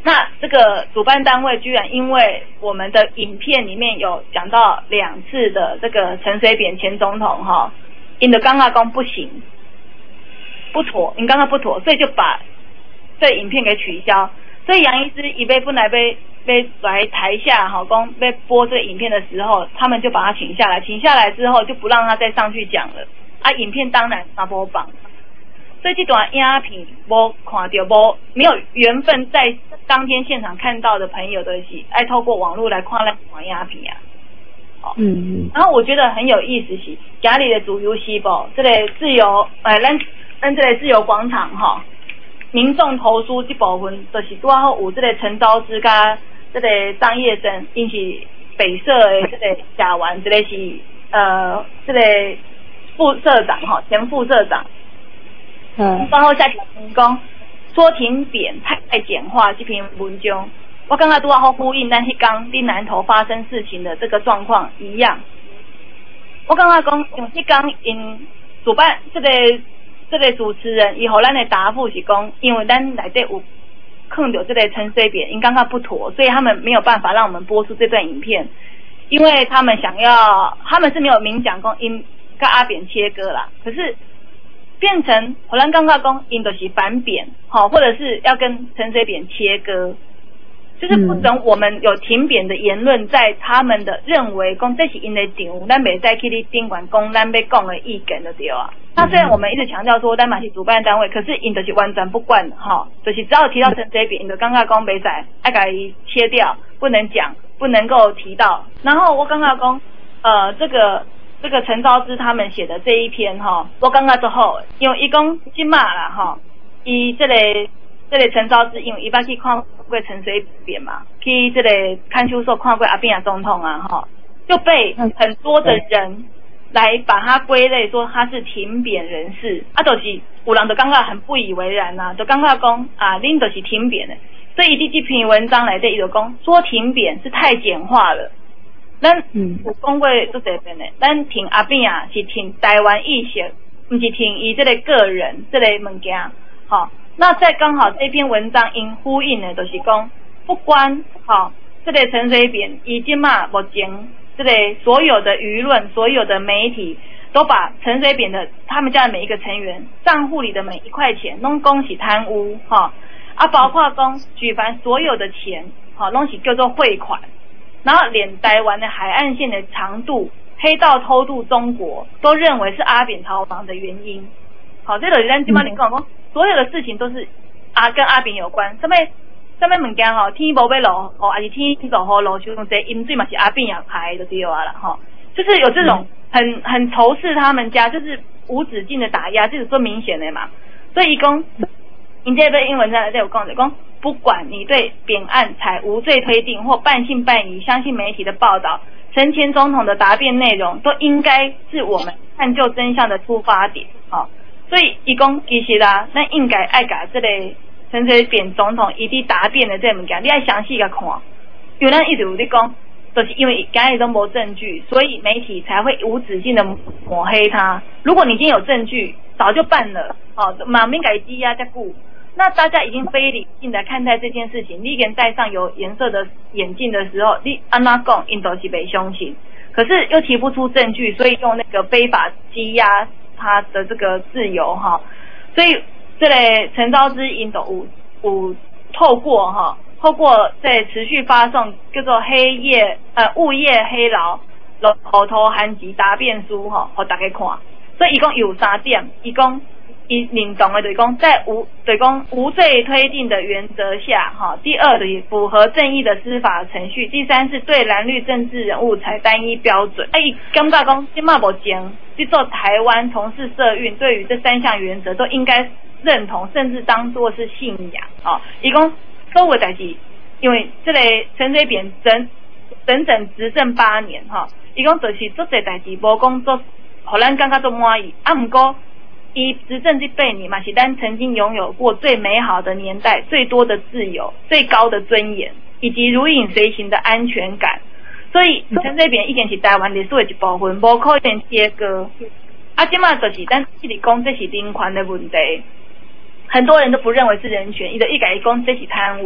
那这个主办单位居然因为我们的影片里面有讲到2次的这个陈水扁前总统哈，因的刚刚讲不行，不妥，因刚刚不妥，所以就把这影片给取消。所以杨医师一被本来被来台下哈，讲被播这个影片的时候，他们就把他请下来，请下来之后就不让他再上去讲了。啊，影片当然拿播放。所以这段影片没看到，没有缘分在当天现场看到的朋友都是爱透过网络来看咱看影片啊。然后我觉得很有意思是，家里的主游戏不，这个自由咱这个自由广场哈，民众投诉这部分就是拄好有这个陈昭之加这个张业生，因是北社的这个甲烷，这个是这个副社长哈，前副社长。然后下条讲说停扁太简化这篇文章，我刚刚都好呼应咱迄天在南投发生事情的这个状况一样。我刚刚讲用迄天因主办这个主持人以后咱的答复是讲，因为咱内底有看到这个陈水扁因刚刚不妥，所以他们没有办法让我们播出这段影片，因为他们是没有明讲讲因跟阿扁切割啦，可是变成荷兰刚刚讲因就是反扁，或者是要跟陈水扁切割，就是不准我们有停扁的言论在他们的认为讲这是因的场，咱袂再去你宾馆讲咱要讲的意见就对啊。那虽然我们一直强调说咱嘛是主办单位，可是因就是完全不管就是只要提到陈水扁，因就刚刚讲袂使爱甲伊切掉，不能讲，不能够提到。然后我刚刚讲这个陈昭之他们写的这一篇我感觉就好，因为伊讲即马啦伊这个陈昭之，因为伊捌去看过陈水扁嘛，去这个看守所看过阿扁总统啊就被很多的人来把他归类说他是挺扁人士就是有人就感觉很不以为然就感觉讲恁就是挺扁的，所以这篇文章内底伊就讲说挺扁是太简化了。咱有讲过做这边的，咱挺阿扁是挺台湾意识，不是挺伊这个个人这个物件。那在刚好这篇文章因呼应的，就是讲不管这个陈水扁伊即马目前这个所有的舆论、所有的媒体都把陈水扁的他们家的每一个成员账户里的每一块钱拢讲是贪污包括讲举凡所有的钱拢是叫做汇款。然后连台湾的海岸线的长度、黑道偷渡中国，都认为是阿扁逃亡的原因。这就是咱今晚你讲所有的事情都是跟阿扁有关。什么物件天无要落雨，还是天落雨落伤济，淹水嘛是阿扁也害就对啦就是有这种很仇视他们家，就是无止境的打压，这是最明显的嘛。所以讲，因这篇英文在有讲不管你对扁案采无罪推定或半信半疑相信媒体的报道，陈前总统的答辩内容都应该是我们探究真相的出发点所以伊讲其实咱应该爱把这个陈水扁总统伊伫答辩的这物件你要详细甲看，因为咱一直有在讲就是因为今日都没证据，所以媒体才会无止境的抹黑他。如果你已经有证据早就办了马明改羁押再顾，那大家已经非理性的看待这件事情，你连戴上有颜色的眼镜的时候，你安怎讲因都是被相信，可是又提不出证据，所以用那个非法羁押他的这个自由所以这个陈昭之因都有透过在持续发送叫做物业黑劳口头函及答辩书给大家看，所以一共有3点，一共伊认同的就是讲在无罪推定的原则下第二是符合正义的司法程序，第三是对蓝绿政治人物采单一标准。伊感觉讲现在目前去做台湾从事社运，对于这3项原则都应该认同，甚至当作是信仰伊讲所有代志，因为这个陈水扁整执政8年伊讲就是做这代志无讲做互咱感觉做满意不过伊执政这8年嘛，是咱曾经拥有过最美好的年代，最多的自由，最高的尊严，以及如影随形的安全感。所以陈水扁已经是台湾历史的一部分，无可能切割。现在就是咱一直讲这是人权的问题，很多人都不认为是人权，伊就一改讲这是贪污。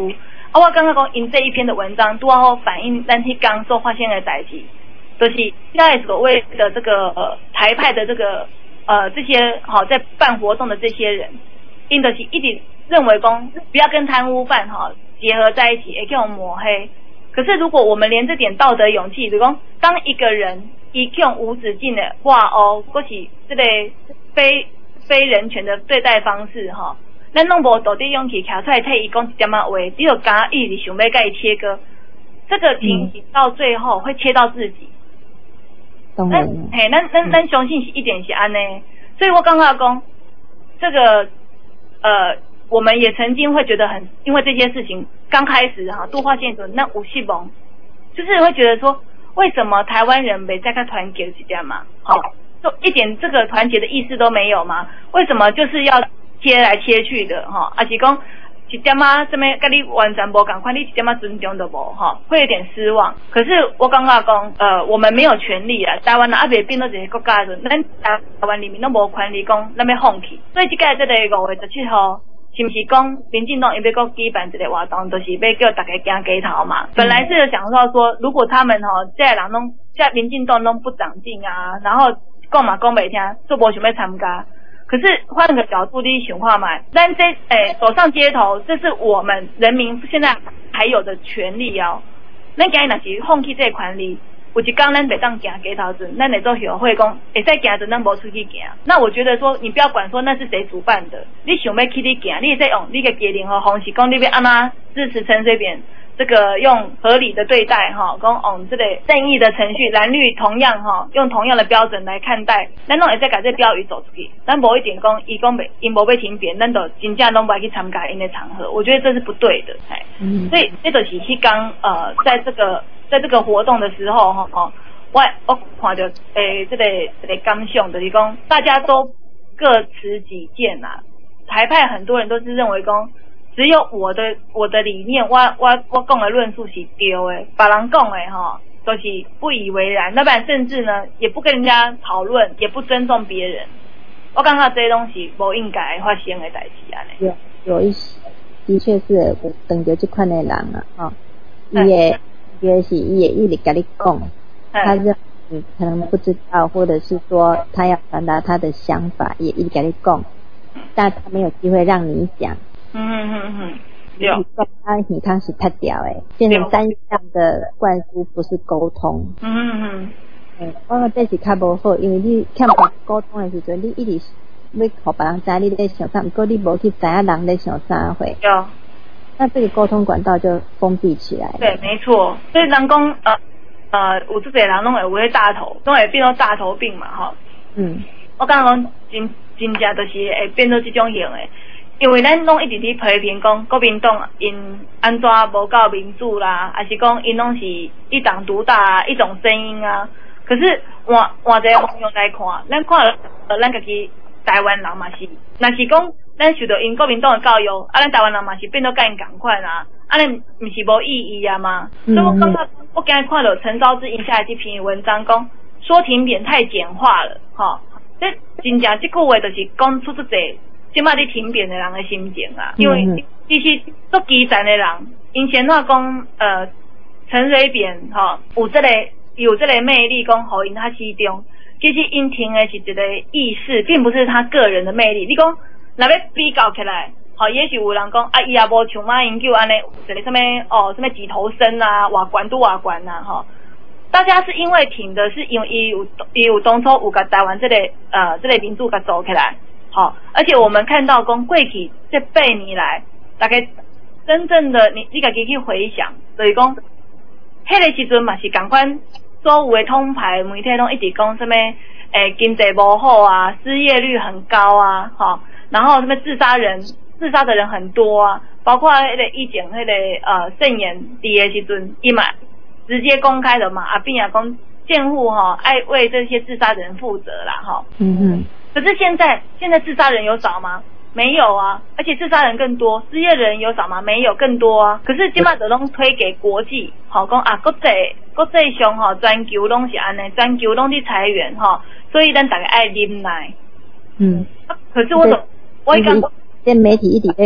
啊，我刚刚讲因这一篇的文章，都好反映咱迄刚所发现的代志，就是现在所谓的这个台派的这个这些好在办活动的这些人，因就是一直认为讲不要跟贪污犯结合在一起，会叫抹黑。可是如果我们连这点道德勇气，比如讲当一个人以用无止境的话或是这个非人权的对待方式咱拢无道德勇气徛出来替伊讲一点仔话，只有敢一直想要甲伊切割，这个情形到最后会切到自己。 当然， 咱相信是一点是安尼，所以我刚刚讲这个我们也曾经会觉得因为这件事情刚开始都发现那有希望，就是会觉得说为什么台湾人没再看团结一点嘛，就一点这个团结的意识都没有吗？为什么就是要切来切去的还是讲一点仔这边跟你完全无同款，你一点仔尊重都无会有点失望。可是我刚刚讲我们没有权利啊，台湾还未变到一个国家的，咱台湾人民都无权利讲咱要放弃。所以这个这个5月17号是不是讲民进党要搁举办一个活动，就是要叫大家行街头嘛？本来是有想到说，如果他们这些人拢这民进党拢不长进啊，然后讲嘛讲袂听，都无想要参加。可是换个角度你想看嘛，咱这走上街头，这是我们人民现在还有的权利哦。咱今日若是放弃这个权利，有一天咱袂当行街头阵，咱会做协会讲会使行阵，咱无出去行。那我觉得说，你不要管说那是谁主办的，你想要去你行，你再用你个家庭方式讲，你要安怎支持陈水扁这个用合理的对待讲用这个正义的程序，蓝绿同样用同样的标准来看待，咱拢会再把这标语走出去，咱无一定讲伊讲因无要停扁，咱就真正拢不爱去参加因的场合，我觉得这是不对的。所以这就是迄刚在这个活动的时候我看到这个感想，就是讲大家都各持己见啊，台派很多人都是认为讲只有我的理念，我讲的论述是对的，别人讲的都是不以为然，那不然甚至呢也不跟人家讨论，也不尊重别人。我感觉这些东西不应该发生的代志啊。 有一些的确是有等着这款的人啊，伊是伊一直跟你讲，他认你可能不知道，或者是说他要传达他的想法，也一直跟你讲，但他没有机会让你讲。 对， 他耳康是太屌变成单向的灌输，不是沟通。我觉这是较无好，因为你欠缺沟通的时阵，你一直要互别人知你在想啥，不过你无去知影人在想啥会。对。那这个沟通管道就封闭起来。 对，没错。所以人讲有这些人拢会有迄大头，拢会变做大头病嘛我刚刚讲真正就是会变做这种型的。因为咱拢一直伫批评讲国民党因安怎无够民主啦，还是讲因拢是一党独大一种声音啊。可是换一个方向来看，咱看咱家己台湾人嘛是，若是讲咱受到因国民党的教育，咱台湾人嘛是变做甲因同款啊，尼毋是无意义啊嘛。所以我感觉我今日看到陈昭之因下这篇文章讲说停扁太简化了这真正这句话就是讲出这即马伫停扁的人的心情啊，因为其实足基层的人，因前话讲陈水扁有这个魅力，讲互因他其中，其实因听的是一个意识，并不是他个人的魅力。你讲若要比较起来，也许有人讲伊也无像马英九安尼一个什么几头身啊，瓦管都瓦管啊大家是因为挺的是因为伊有当初有甲台湾这个民主甲走起来。而且我们看到讲过去这8年来，大概真正的你家己去回想，就是讲，迄个时阵嘛是同款，所有的统派媒体拢一直讲什么经济不好啊，失业率很高啊，然后什么自杀的人很多啊，包括迄个以前迄个肾炎伫的时阵，伊嘛直接公开的嘛，并且讲监护爱为这些自杀的人负责啦可是现在自杀人有少吗？没有啊，而且自杀人更多，失业人有少吗？没有，更多啊。可是现在都拢推给国际，讲国际上全球拢是安尼，全球拢伫裁员所以咱大家爱忍耐。可是我一讲， 这媒体一直在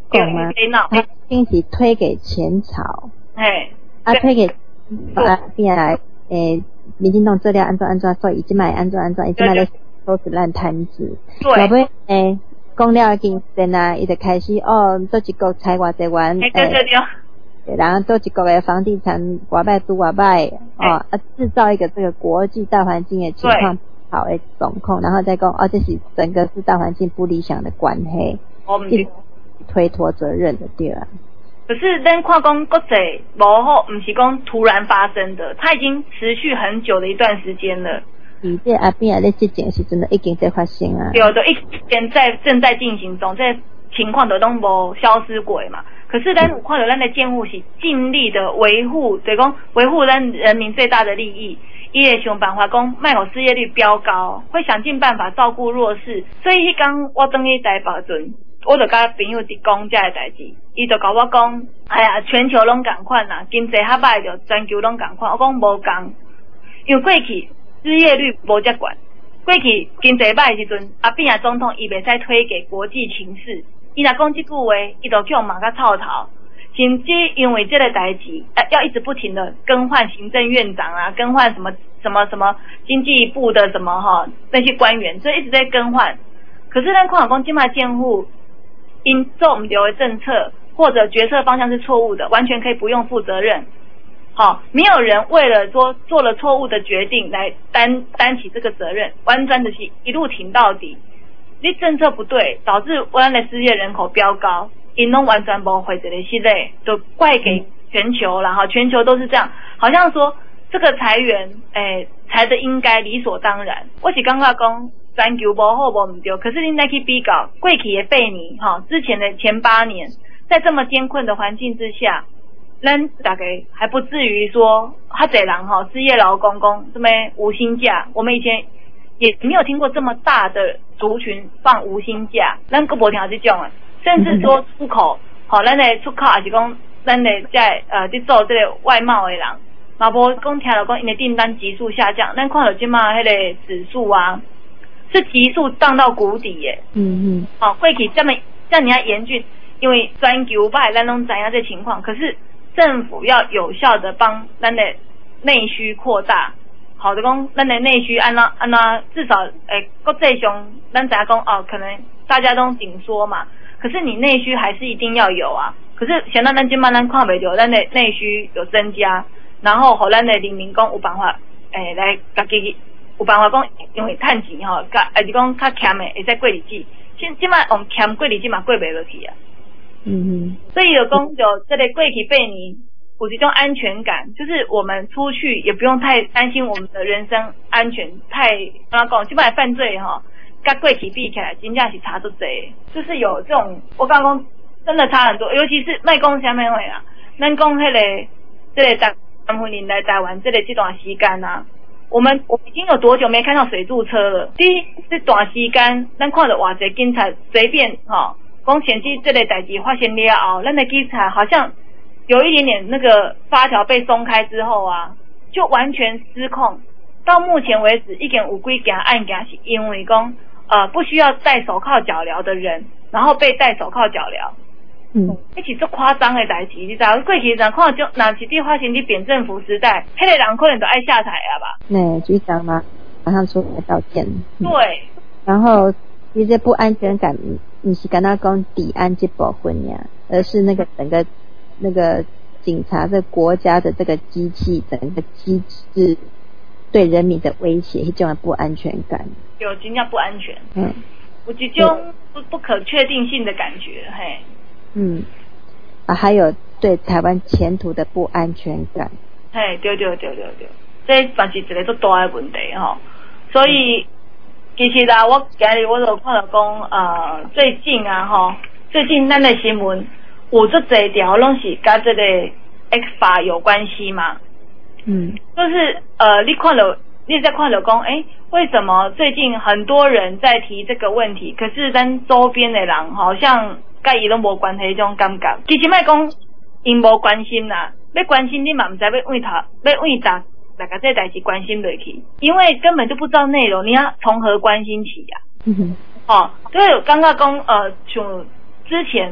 讲嘛，他经济推给前朝，推给变来民进党这里安怎，所以一直买安怎，一直买咧都是烂摊子。后尾讲了经济啊，伊就开始做一国财偌济元，然后做一国的房地产偌歹拄偌歹，制造一个这个国际大环境的情况不好的状况，然后再讲这是整个是大环境不理想的关系，一直推脱责任的对啊。 可是咱看讲国际无好，不是讲突然发生的，它已经持续很久的一段时间了。 这阿边咧，这件是真的已经在发生啊。 有的，正在进行中，这情况都无消失过嘛。可是咱有看到咱的监护是尽力的维护，就是讲维护咱人民最大的利益。伊会想办法讲，卖互失业率飙高，会想尽办法照顾弱势。所以迄天我转去台北阵，我就甲朋友伫讲这个代志，伊就甲我讲，哎呀，全球拢共款啦，经济较歹就全球拢共款。我讲无共，因为过去失业率无遮悬，过去经济歹时阵，阿扁总统伊袂使推给国际情势，伊若讲这句话，伊就叫骂甲臭头。甚至因为这个代志，要一直不停的更换行政院长啊，更换什么经济部的什么那些官员，所以一直在更换。可是咱看讲现在监护因做唔对的政策或者决策方向是错误的，完全可以不用负责任。没有人为了说做了错误的决定来担起这个责任，完全的是一路挺到底。你政策不对，导致咱的失业人口飙高。因拢完全无回一个系列，都怪给全球啦，全球都是这样，好像说这个裁员，裁的应该理所当然。我是感觉讲全球无好无唔对，可是恁再去比较过去的8年，之前的前8年，在这么艰困的环境之下，咱大概还不至于说较侪人失业劳工讲什么无薪假，我们以前也没有听过这么大的族群放无薪假，咱佫无听到这种的。甚至说出口，咱的出口也是讲，咱的在伫做这个外贸的人，嘛无讲听到讲因的订单急速下降，咱看到即马迄个指数啊，是急速降到谷底耶。过去这么严峻，因为全球歹，咱拢知影这情况，可是政府要有效的帮咱的内需扩大，就讲咱的内需安怎至少国际上咱知影讲可能大家都紧缩嘛。可是你内需还是一定要有啊。可是现在咱今嘛咱看袂到，咱的内需有增加，然后互咱的人民讲有办法，来家己有办法讲，因为趁钱还是讲较欠的会使过日子。今嘛用欠过日子嘛过袂落去啊。所以有讲就这个过去8年有一种安全感，就是我们出去也不用太担心我们的人身安全，太讲今嘛犯罪跟过去比起来，真正是差足侪，就是有这种，我刚刚真的差很多，尤其是卖讲啥物话啦，咱讲这个3分年来台湾这段时间啊，我已经有多久没看到水柱车了？这段时间，咱看到偌济警察随便讲前期这类代志发生了后，咱的警察好像有一点点那个发条被松开之后啊，就完全失控。到目前为止，已经有几件案件是因为讲不需要戴手铐脚镣的人，然后被戴手铐脚镣。这是足夸张的代志，你知道？过去人看就若是伫发生伫扁政府时代，迄个人可能都爱下台啊吧？ 局长马上出来道歉。 对。 然后其实不安全感，不是跟他讲抵安这部分呀，而是那个整个那个警察的国家的这个机器整个机制对人民的威胁，这种不安全感。 有真正不安全。有一种不可确定性的感觉，嘿。 还有对台湾前途的不安全感。 嘿，对，这算是一个足大的问题所以其实啦，我今日我就看到讲，最近啊最近咱的新闻有足侪条拢是跟这个 X 法有关系嘛。就是你在看到讲，为什么最近很多人在提这个问题，可是咱周边的人好像跟伊都无关系这种感觉。其实莫讲因无关心啦，要关心你嘛唔知要为啥来把这代志关心落去，因为根本就不知道内容，你要从何关心起呀？所以我刚刚讲像之前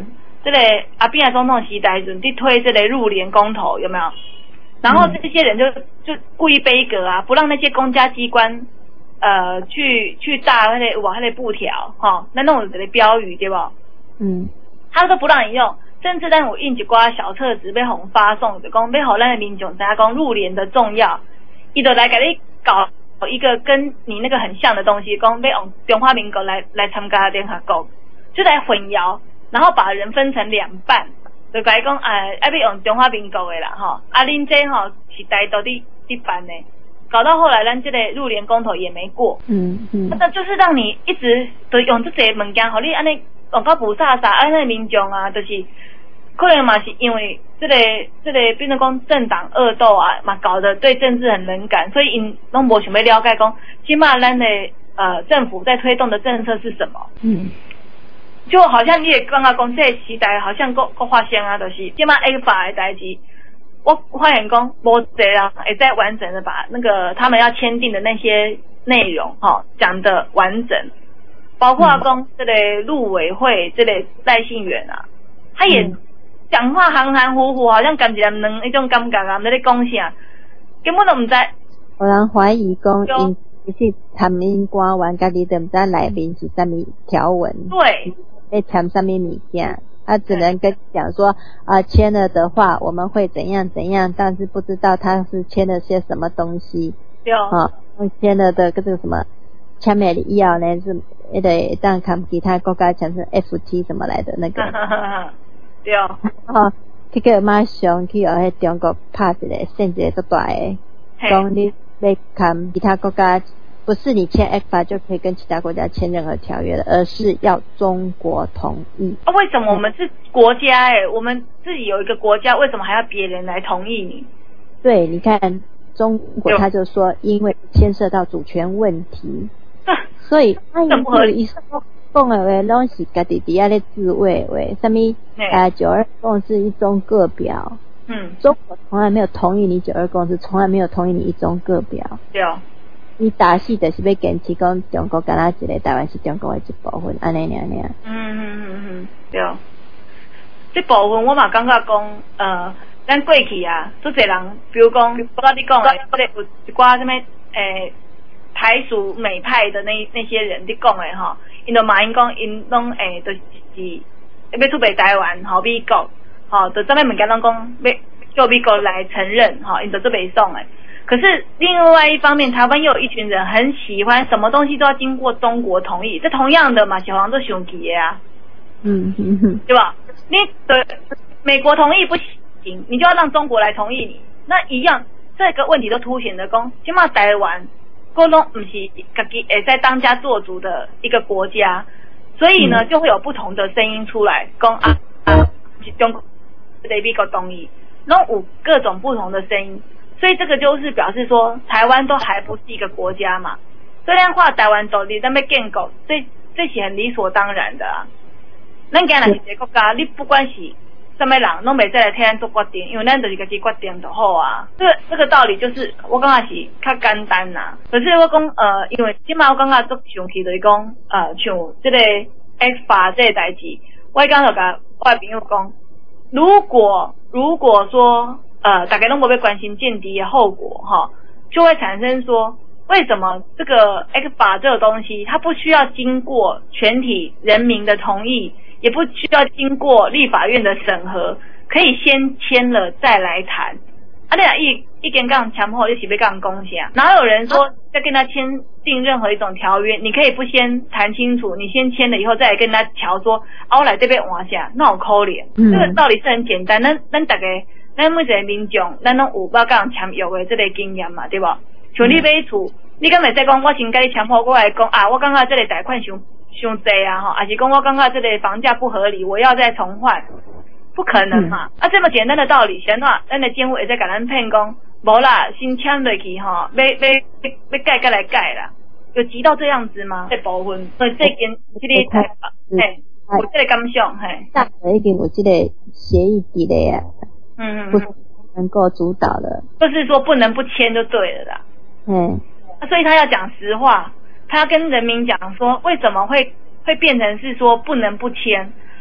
这个阿扁总统时代准去推这个入联公投，有没有？然后这些人就故意背锅啊，不让那些公家机关去搭那个布条哈，那种这个标语对不？他都不让你用，甚至咱有印一寡小册子要互发送，就讲要互咱的民众知影讲入联的重要，伊就来给你搞一个跟你那个很像的东西，讲要用中华民国来参加联合国，就来混淆，然后把人分成两半。就甲伊讲，要用中华民国的啦，吼，恁这吼是带头伫办的，搞到后来咱这个入联公投也没过，那就是让你一直都用这些物件，互你安尼用到不飒飒，安尼民众啊，就是可能嘛是因为这个，变成讲政党恶斗啊，嘛搞得对政治很冷感，所以因拢无想要了解讲，现在咱的政府在推动的政策是什么，就好像你也刚刚讲，这个时代好像各发生啊，就是现在 A 法的代志，我发现讲无一个人会再完整的把那个他们要签订的那些内容讲得完整，包括讲这个陆委会这个赖幸媛啊，他也讲话含含糊糊，好像感觉两一种感觉啊，在咧讲啥，根本都唔知。 有人怀疑讲因是参因官员家己都唔知内面是啥物条文。 对。 在签什么物件，他只能跟讲说签了的话我们会怎样怎样，但是不知道他是签了些什么东西。 对哦。 签了的这个什么签了以后呢，是得当看其他国家签成 FT 什么来的那个。 对哦。 这个马上去喺中国拍一个甚至都大的，讲你要看其他国家。不是你签 ECFA 就可以跟其他国家签任何条约的，而是要中国同意。 为什么我们是国家我们自己有一个国家，为什么还要别人来同意你？ 对，你看中国他就说因为牵涉到主权问题，所以很不合理。 讲的话拢是家己底下咧自卫为什么？9·2共识一中各表。中国从来没有同意你9·2共识，从来没有同意你一中各表。 对哦。 你打死就是要坚持讲中国敢若一个台湾是中国的一部分，安尼尔。 对。这部分我嘛感觉讲，咱过去啊，做侪人，比如讲，我甲你讲的，有一寡什么台属美派的那些人你讲的吼，因就嘛因讲因拢就是要出卖台湾吼美国，吼，就啥物物件拢讲要叫美国来承认吼，因就做袂爽的。可是另外一方面，台湾又有一群人很喜欢什么东西都要经过中国同意，这同样的嘛，小黄都生气的啊，对吧？你的美国同意不行，你就要让中国来同意你，那一样这个问题都凸显的讲，起码台湾各拢不是自己在当家做主的一个国家，所以呢就会有不同的声音出来，讲是中国对美国同意，那有各种不同的声音。所以这个就是表示说，台湾都还不是一个国家嘛。虽然话台湾独立，但要建国，这是很理所当然的啊。咱今日是一个国家，你不管是什么人，拢袂再来替咱做决定，因为咱就是自己决定就好啊。这个道理就是我感觉是较简单啦。可是我讲因为即摆我感觉足生气就是讲像这个 ECFA 这个代志，我刚就甲我的朋友讲，如果说大家都没被关心间谍的后果就会产生说，为什么这个 ECFA 这个东西它不需要经过全体人民的同意，也不需要经过立法院的审核，可以先签了再来谈。你若一根杠强迫就是要杠恭喜啊，哪有人说在跟他签订任何一种条约，你可以不先谈清楚，你先签了以后再来跟他瞧说我来这边换下，那有可怜。这个道理是很简单，咱大家咱每一个民众，咱拢有捌甲人签约的这个经验嘛，对无？像你买厝，你敢会再讲我先甲你强迫过来讲我感觉这个贷款伤济啊还是讲我感觉这个房价不合理，我要再重换，不可能嘛。这么简单的道理，现在咱的政府会再甲咱骗讲，无啦，先签落去要改再来改啦，有急到这样子吗？这部分，所以这件这个台法，有这个感想， 大已经有这个协议伫咧啊。不能够主导的， 就是说不能不签就对了啦。所以他要讲实话，他要跟人民讲说，为什么会变成是说不能不签？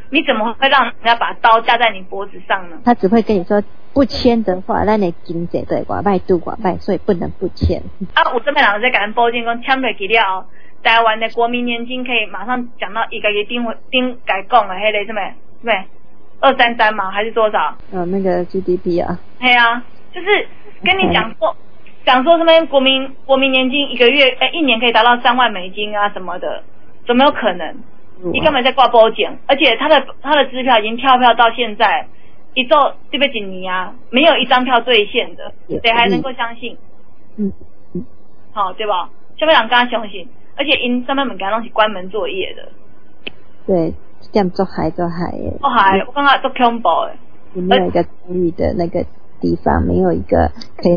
你怎么会让人家把刀架在你脖子上呢？ 他只会跟你说不签的话，咱的经济对外卖对外卖，所以不能不签。 啊，有这么人在给人保证讲签落去了，台湾的国民年金可以马上讲到一个月顶改讲的迄个什么233嘛，还是多少？ 那个 GDP 啊。 对啊，就是跟你讲说什么国民年金一年可以达到3万美金啊什么的，怎么有可能？你根本在挂保险，而且他的支票已经跳票到现在，一周这边几年啊，没有一张票兑现的，谁还能够相信？好，对吧？下面人敢相信，而且因上面物件拢是关门作业的。对， 这样做害的。 我刚刚做恐怖的。 没有一个参与的那个地方，没有一个可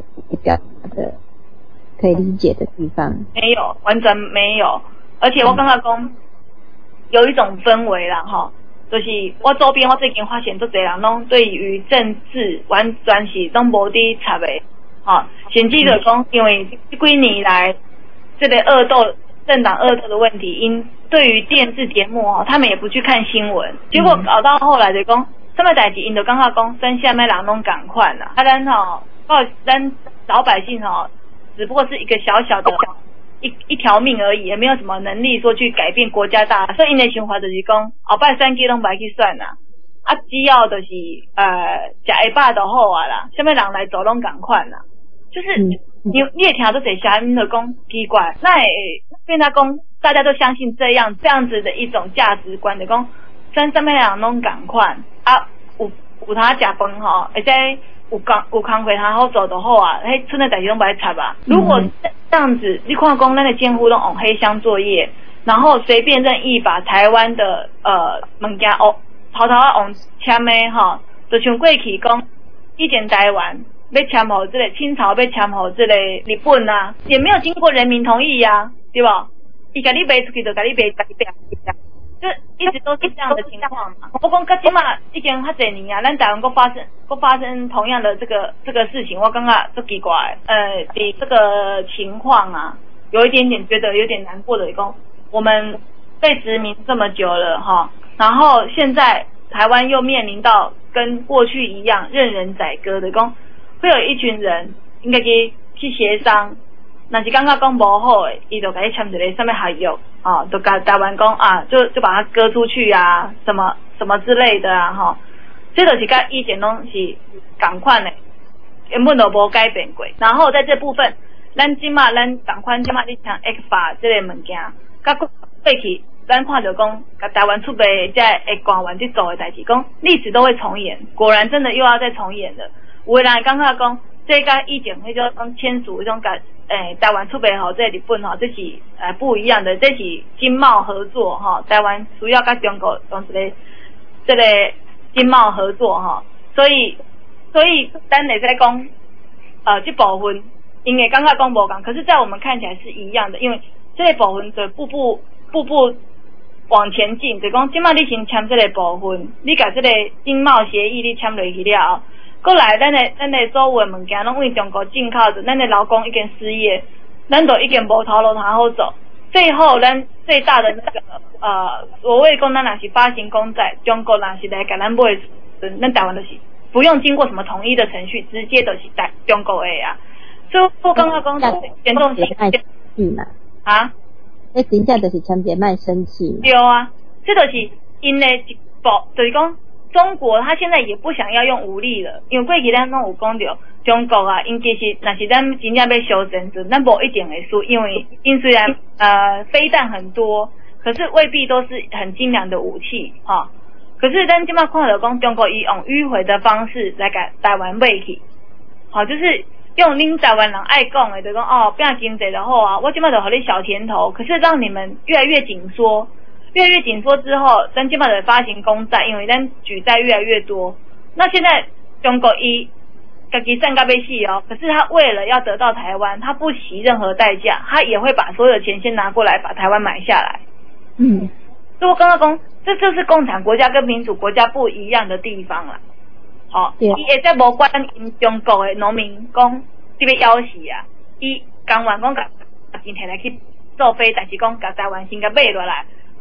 以理解的地方。 没有，完全没有。而且我刚刚讲。有一种氛围啦，就是我周边我最近发现，足侪人拢对于政治完全是拢无伫插的，甚至就讲，因为这几年来这个政党恶斗的问题，因对于电视节目他们也不去看新闻，结果搞到后来就讲，什么代志因就感觉讲，跟下面人拢赶快啦，咱老百姓只不过是一个小小的。一条命而已，也没有什么能力说去改变国家大，所以因的想法就是讲，后摆选举拢不爱去选啦，只要就是食下饱就好啊啦，什么人来走拢赶快啦，就是你也听到这些声音就讲奇怪，那变他讲大家都相信这样子的一种价值观，就讲选什么人拢赶快有他食饭而且有工课他好做就好啊，迄村的代志拢不爱插啊。如果这样子，你看讲咱的监护拢往黑箱作业，然后随便任意把台湾的物件偷往签的就像过去讲以前台湾要签互这个清朝要签互这个日本啊，也没有经过人民同意啊，对吧？伊甲你卖出去就甲你卖。就一直都是这样的情况嘛。我讲，起码已经较侪年啊，咱台湾都发生同样的这个事情，我感觉足奇怪。比这个情况啊，有一点点觉得有点难过的讲，我们被殖民这么久了然后现在台湾又面临到跟过去一样任人宰割的讲，会有一群人应该去协商。那是感觉讲无好诶，伊就甲你签一个什么合约就甲台湾讲就把它割出去啊，什么什么之类的啊这就是甲以前拢是同款诶，根本都无改变过。然后在这部分，咱同款即马你像 X 法这个物件，甲过去咱看到讲，甲台湾出备这官员去做诶代志，讲历史都会重演，果然真的又要再重演了。有的人感觉讲，这甲以前迄种讲签署迄种甲台湾出版这日本这是不一样的，这是经贸合作台湾主要跟中国当时的这个经贸合作所以咱会使讲这部分因为刚刚讲无讲，可是在我们看起来是一样的，因为这个部分就步步往前进，就讲今麦你先签这个部分，你把这个经贸协议你签落去了。过来，咱的所有的物件拢为中国进口的，咱的劳工已经失业，咱都已经无头路通好走。最后，咱最大的那个所谓讲，咱若是发行公债，中国若是来甲咱买，咱台湾就是不用经过什么统一的程序，直接就是在中国的啊。所以我刚刚讲严重性嘛那真正就是签别卖生气。 对啊，这就是因的一步，就是讲。中国他现在也不想要用武力了，因为过去咱拢有讲到中国啊，因其实若是咱真正要修正，咱无一定会输，因为因虽然飞弹很多，可是未必都是很精良的武器可是咱今麦看到讲中国以用迂回的方式来甲台湾买去，就是用恁台湾人爱讲的，就讲变经济就好啊，我今麦就给你小甜头，可是让你们越来越紧缩。越来越紧缩之后，咱基本上发行公债，因为咱举债越来越多。那现在中国自己赚到要死可是他为了要得到台湾，他不惜任何代价，他也会把所有的钱先拿过来，把台湾买下来。所以我刚刚讲，这就是共产国家跟民主国家不一样的地方啦。伊会在无关因中国的农民讲这边要死啊，伊甘愿讲把钱摕来去做飞，但是讲把台湾先甲买落来。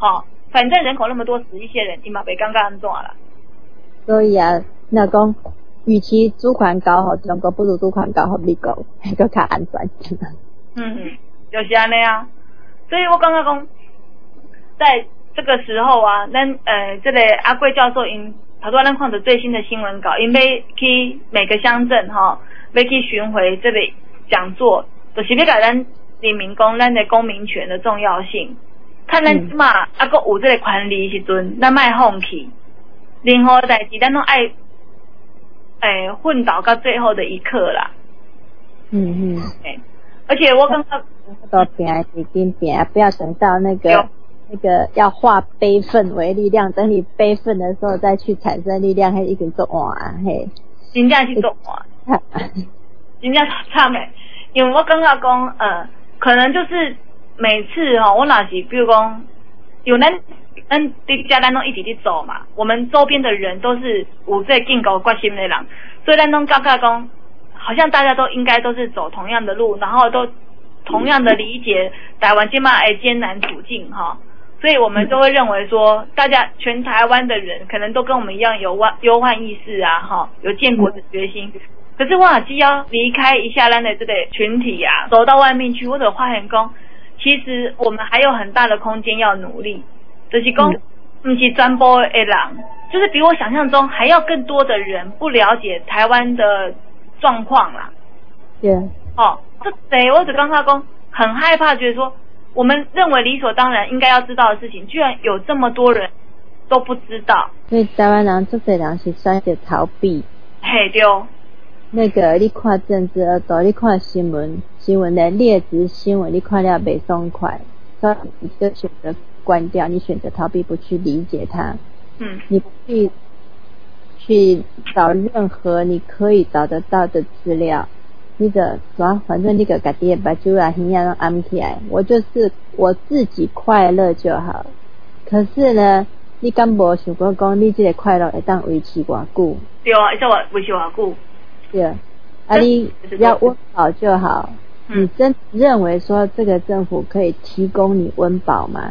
反正人口那么多，死一些人，伊嘛袂感觉安怎啦。 所以啊，那讲，与其主权交互中国，不如主权交互美国，还个较安全。 就是安尼啊。所以我感觉讲，在这个时候啊，咱这个阿贵教授因头拄咱看到最新的新闻稿，因要去每个乡镇哈，要去巡回这个讲座，就是要甲咱人民讲咱的公民权的重要性。看咱即马还阁有这个权利时阵，咱莫放弃。任何代志咱拢爱奋斗到最后的一刻啦。而且我感觉都拼是紧拼，不要等到那个要化悲愤为力量，等你悲愤的时候再去产生力量，还已经做完嘿。 真正是做完，真正差没。因为我感觉讲可能就是每次我若是比如讲，有咱咱拢一直在走嘛，我们周边的人都是有这建构决心的人，所以咱拢感觉讲，好像大家都应该都是走同样的路，然后都同样的理解台湾现在的艰难处境哈，所以我们都会认为说，大家全台湾的人可能都跟我们一样有忧患意识啊哈，有建国的决心。可是我只要离开一下咱的这个群体啊，走到外面去，或者发现讲，其实我们还有很大的空间要努力。就是讲，不是全部的人，就是比我想象中还要更多的人不了解台湾的状况啦。 对。 这我只刚才讲很害怕，觉得说我们认为理所当然应该要知道的事情，居然有这么多人都不知道。 所以台湾人这些人是选择逃避。 嘿对。 那个你看政治耳朵，你看新闻的劣质新闻，你看了不爽快，所以你就选择关掉，你选择逃避，不去理解它。你不去找任何你可以找得到的资料，你的反正你个家己的把酒啊耳都按起来，我就是我自己快乐就好。可是呢，你敢无想过讲，你这个快乐会当维持多久？ 对啊，会当维持多久？ 对，你要温饱就好。你真认为说这个政府可以提供你温饱吗？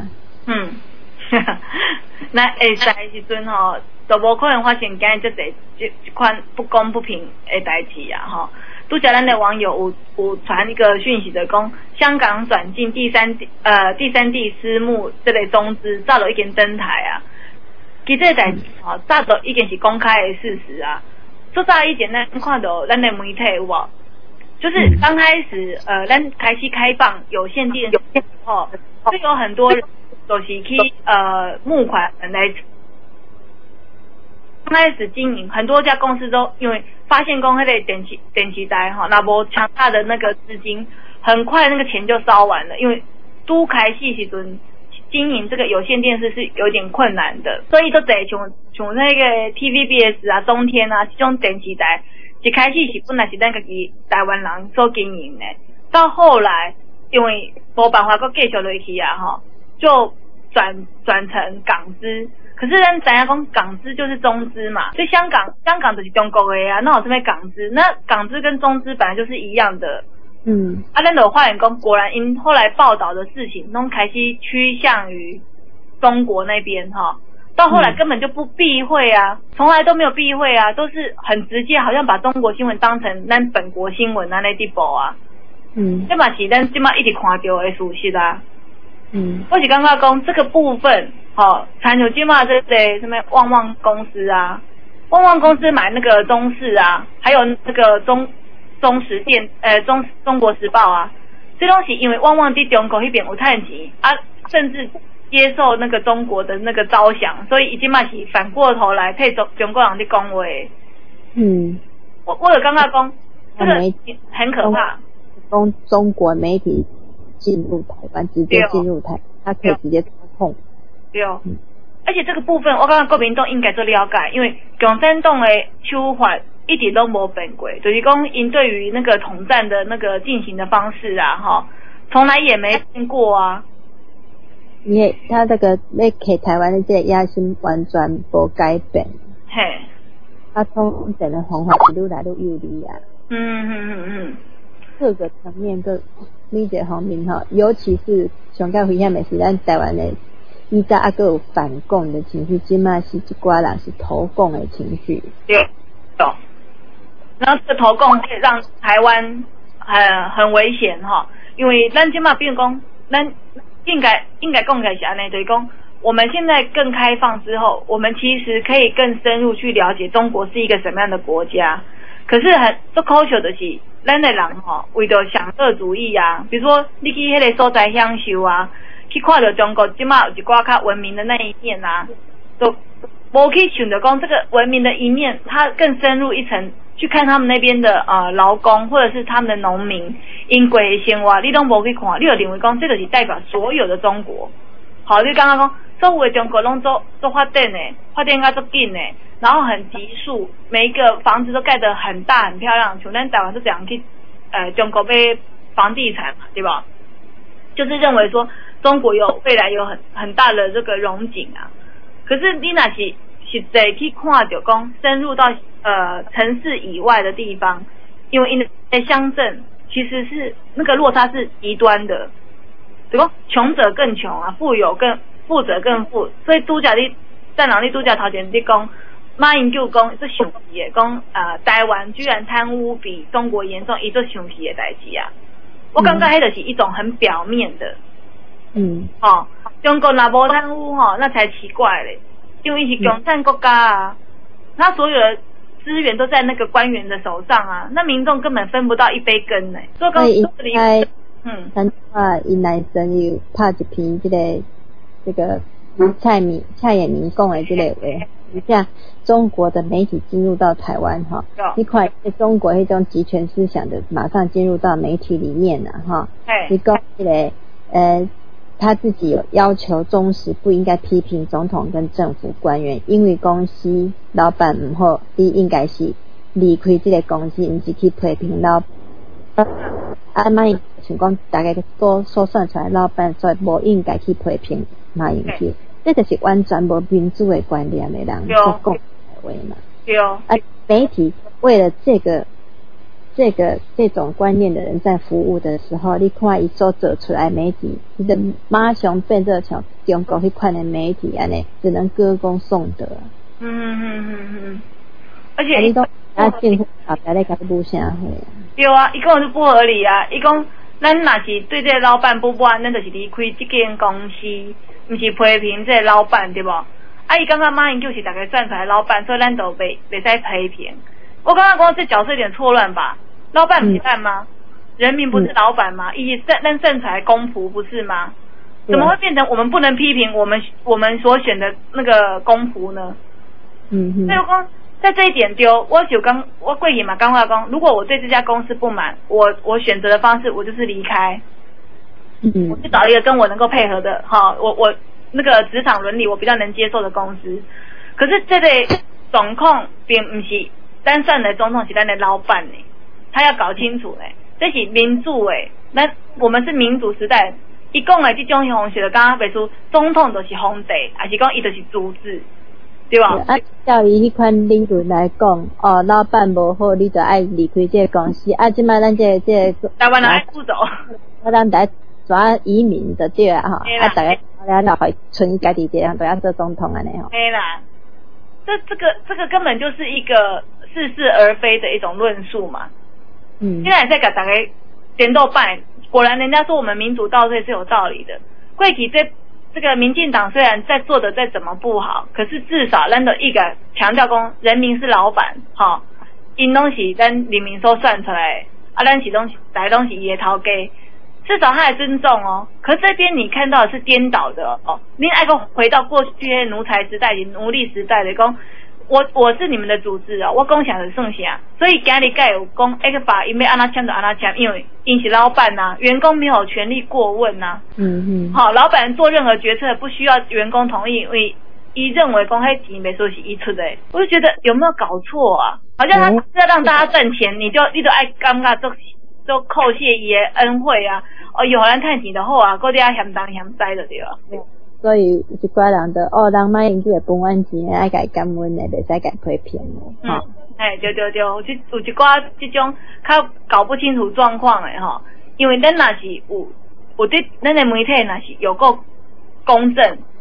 那会使时阵就无可能发生今日这款不公不平的代志啊吼。拄则咱的网友有传一个讯息的讲，香港转进第三地私募这类中资，早就已经登台啊。其实这个代志早就已经是公开的事实啊。最早以前咱看到咱的媒体有无？就是刚开始咱开始开放有线电视后，就有很多人就是去募款来刚开始经营，很多家公司都因为发现讲那个电视台那无强大的那个资金，很快那个钱就烧完了，因为都开始时阵经营这个有线电视是有点困难的，所以都得像那个 TVBS 啊、中天啊这种电视台，一开始是本来是咱家己台湾人所经营的，到后来因为没办法再继续下去啊就转成港资。可是咱知影讲港资就是中资嘛，所以香港就是中国的啊，那有什么港资？那港资跟中资本来就是一样的。咱就发现讲，果然因后来报道的事情，都开始趋向于中国那边到后来根本就不避讳啊，从来都没有避讳啊，都是很直接，好像把中国新闻当成咱本国新闻啊那地步啊。这嘛是咱即马一直看到的事实啊。我是感觉讲这个部分，参像即马这个什么旺旺公司啊，旺旺公司买那个中视啊，还有那个中时电中国时报啊，这东西因为旺旺在中国那边有赚钱啊，甚至接受那个中国的那个招降，所以已经嘛是反过头来替中国人在讲话。我有感觉讲这个很可怕。 中国媒体进入台湾，直接进入台，他可以直接操控。 对。而且这个部分，我感觉国民党应该做了解，因为共产党的手法一直都没变过，就是讲因对于那个统战的那个进行的方式啊，从来也没变过啊。 他这个要给台湾的这个野心完全不改变。他统战的方法是越来越有利啊。各个层面各理解方面尤其是上较危险的是咱台湾的伊早还有反共的情绪，即卖是一寡人是投共的情绪。 对，懂。然后这个投共会让台湾很危险哈，因为咱即卖比如讲，咱应该讲起来是安尼，就是讲我们现在更开放之后，我们其实可以更深入去了解中国是一个什么样的国家。可是很做可惜的是，咱的人为着享乐主义啊，比如说你去迄个所在享受啊，去看到中国即马有一寡较文明的那一面啊，都无去想着讲这个文明的一面，它更深入一层去看他们那边的劳工或者是他们的农民因过的生活，你都无去看，你就认为讲这个是代表所有的中国。好，你刚刚讲所有的中国拢做发展的，发展甲足紧的。然后很急速，每一个房子都盖得很大很漂亮，像咱台湾是这样去中国买房地产嘛，对吧？就是认为说中国未来有很大的这个荣景啊。可是你若是实际去看到讲深入到城市以外的地方，因为因为乡镇其实是那个落差是极端的，对吧？穷者更穷啊，富者更富，所以拄则你在哪里拄则头前你讲。马英九讲这上气的，讲台湾居然贪污比中国严重，伊做上气的代志啊！我感觉迄就是一种很表面的，中国若无贪污那才奇怪嘞，因为是共产国家啊，他所有的资源都在那个官员的手上啊，那民众根本分不到一杯羹呢。所以咱因内神有拍一篇这个蔡衍明讲的这个话。一下中国的媒体进入到台湾一块中国那种集权思想的马上进入到媒体里面了你讲他自己有要求忠实，不应该批评总统跟政府官员，因为公司老板不好，你应该是离开这个公司，不是去批评老板。马英九讲大概所算出来老板，所以不应该去批评马英九。这就是完全无民主的观念的人所讲的话嘛。 对媒体为了这种观念的人在服务的时候，你看伊所做出来媒体，你就马上变做像中国迄款的媒体安尼，只能歌功颂德。 而且你都政府后壁咧甲你舞啥货啊？ 对啊，伊讲就不合理啊！伊讲咱若是对这个老板不满，咱就是离开这间公司。不是批评这个老板对不？伊刚刚马英九是大概算出来老板，所以咱都袂使批评。我刚刚讲这角色有点错乱吧？老板不是干吗？人民不是老板吗？咱算出来公仆不是吗？怎么会变成我们不能批评我们所选的那个公仆呢？所以我讲在这一点我过去嘛刚话讲，如果我对这家公司不满，我选择的方式我就是离开。我去找一个跟我能够配合的我那个职场伦理我比较能接受的公司。可是这个总统并不是单算的总统是咱的老板呢，他要搞清楚呢，这是民主诶，那我们是民主时代，伊讲的这种方式就刚刚比如总统就是皇帝，还是讲伊就是主子，对吧？ 照伊迄款理论来讲，老板无好，你就爱离开这个公司。即摆咱这台湾人爱负责， 咱来抓移民的对啊大家然后存家己这样都要做总统安尼对啦，这个根本就是一个似是而非的一种论述嘛。现在也在给大家点豆瓣，果然人家说我们民主倒退是有道理的。过去这个民进党虽然在做的再怎么不好，可是至少咱都一个强调讲人民是老板因东西咱人民所算出来咱是东西来东西也掏给。至少他还尊重可这边你看到的是颠倒的你爱个回到过去的奴才时代、奴隶时代的讲，我是你们的主子我讲啥就算啥，所以今日才有讲那个法因为按他签就按他签，因为因是老板员工没有权利过问老板做任何决策不需要员工同意，因为伊认为讲迄钱没说是伊出的，我就觉得有没有搞错啊？好像他是要让大家赚钱，你就爱感觉都扣谢伊的恩惠有人趁钱就好搁底下嫌东嫌西就对了。 所以有一寡人就人马英九会分完钱爱甲伊感恩的，袂使甲伊批评对，有一寡这种较搞不清楚状况的因为咱若是有对咱的媒体若是有够公正，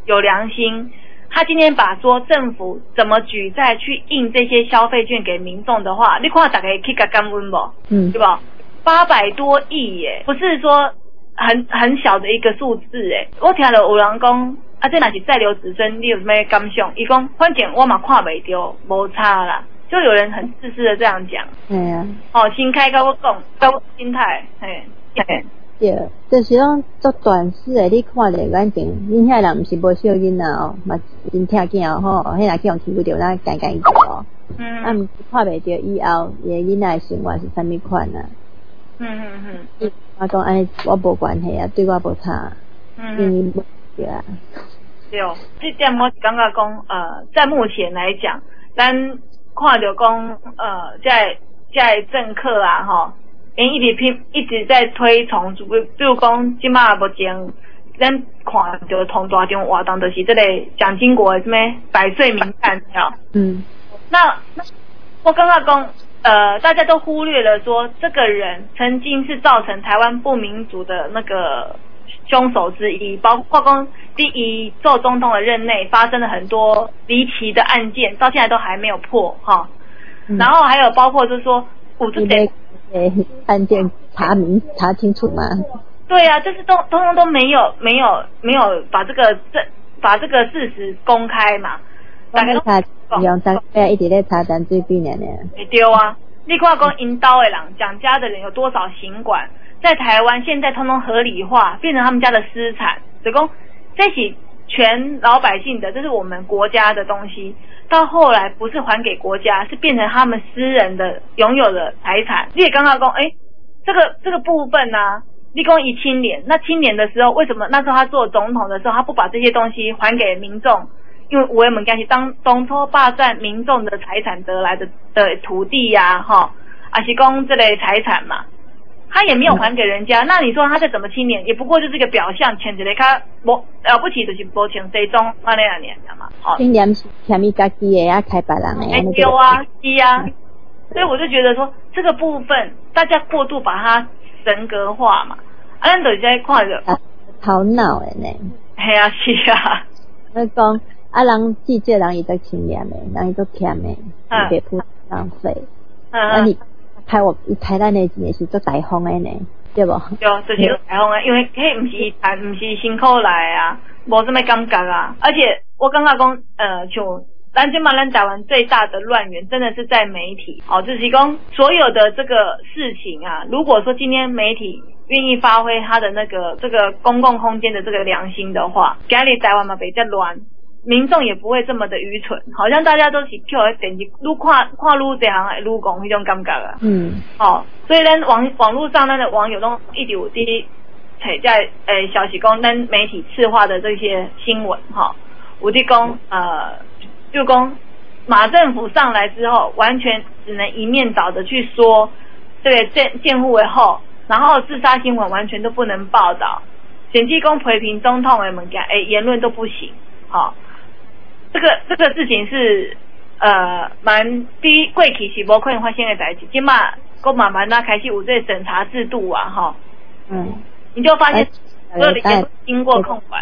有良心，他今天把说政府怎么举债去印这些消费券给民众的话，你看大家去个感恩不？对吧？800多亿耶，不是说很小的一个数字耶。我听了有人讲，啊，这若是再留子孙，你有什么感想？伊讲，反正我嘛看袂到，无差啦。就有人很自私的这样讲。新开跟我讲，跟我心态， 对，就是讲做短视的，你看咧，反正恁遐人毋是无小囡仔哦，嘛真疼囝哦吼，迄若去用欺负着，咱干伊哦。啊，毋是看袂着以后，伊个囡仔的生活是啥物款啊？我讲安尼，我无关系啊，对我无差。对啊。 对，这点我感觉讲，在目前来讲，咱看到讲，在政客啊，吼，因一直在推崇，比如讲，即马目前咱看到同大众活动，就是这个蒋经国什么100岁名单，那我感觉讲，大家都忽略了说，这个人曾经是造成台湾不民主的那个凶手之一，包括讲第一做总统的任内发生了很多离奇的案件，到现在都还没有破哈。然后还有包括就是说， 案件查清楚吗？ 对啊，就是通通都没有把这个事实公开嘛。大家都用大家一直在查淡水边呢。 对啊，你看讲引导的人，蒋家的人有多少行馆，在台湾现在通通合理化，变成他们家的私产。所以讲这是全老百姓的，这是我们国家的东西。到后来不是还给国家，是变成他们私人的拥有的财产。你也刚刚讲，这个部分啊，立功一清廉。那清廉的时候，为什么那时候他做总统的时候，他不把这些东西还给民众？因为我们讲是当初霸占民众的财产得来的土地呀，还是讲这类财产嘛，他也没有还给人家。那你说他再怎么清廉，也不过就是个表象，穿一个较无了不起，就是无穿西装安尼样尔嘛。 清廉是欠伊家己的，开别人的。 对啊，是啊。所以我就觉得说，这个部分大家过度把它人格化嘛，咱就是在看着头脑的呢。 系啊，是啊。 我讲人记这人伊都清廉的，人伊都欠的，别铺浪费。你开咱的钱是做大方的呢，对不？ 对，就是大方的，因为迄不是辛苦来啊，无什么感觉啊。而且我感觉讲，像咱台湾最大的乱源，真的是在媒体。就是讲所有的这个事情啊，如果说今天媒体愿意发挥他的这个公共空间的这个良心的话，今日台湾嘛袂遮乱。民众也不会这么的愚蠢，好像大家都是靠电视愈看愈这行愈讲迄种感觉啊。所以咱网络上咱的网友都一直有在在消息讲咱媒体赤化的这些新闻有在讲就讲马政府上来之后，完全只能一面倒的去说这个监护为后，然后自杀新闻完全都不能报道，甚至讲批评总统的物件言论都不行。这个事情是蛮比过去是无可能发生的代志，现在还慢慢开始有这个审查制度啊你就发现所有的言论经过控管。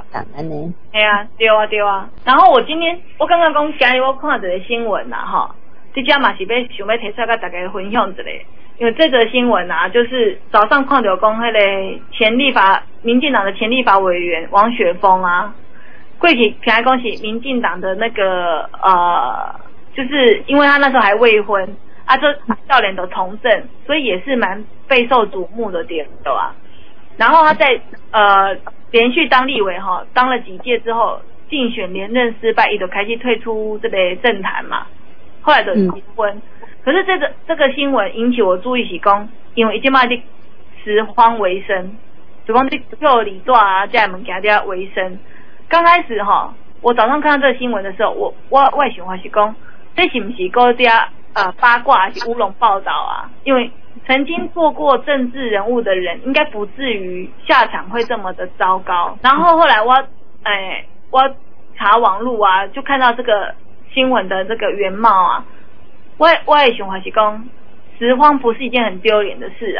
对啊。然后我刚刚讲今日我看这个新闻这家嘛是要想要提出来跟大家分享一下，因为这则新闻就是早上看到讲那个民进党的前立法委员王雪峰过去平来讲是民进党的那个就是因为他那时候还未婚这少年的从政，所以也是蛮备受瞩目的点然后他在连续当立委当了几届之后，竞选连任失败，他就开始退出这个政坛嘛，后来就离婚。可是这个新闻引起我注意是讲，因为已经嘛在拾荒为生，就讲在做理大这些物件在为生。刚开始我早上看到这个新闻的时候，我的想法是讲，这是不是搁在八卦还是乌龙报道因为曾经做过政治人物的人，应该不至于下场会这么的糟糕。然后后来我查网路就看到这个新闻的这个原貌我的想法是讲，拾荒不是一件很丢脸的事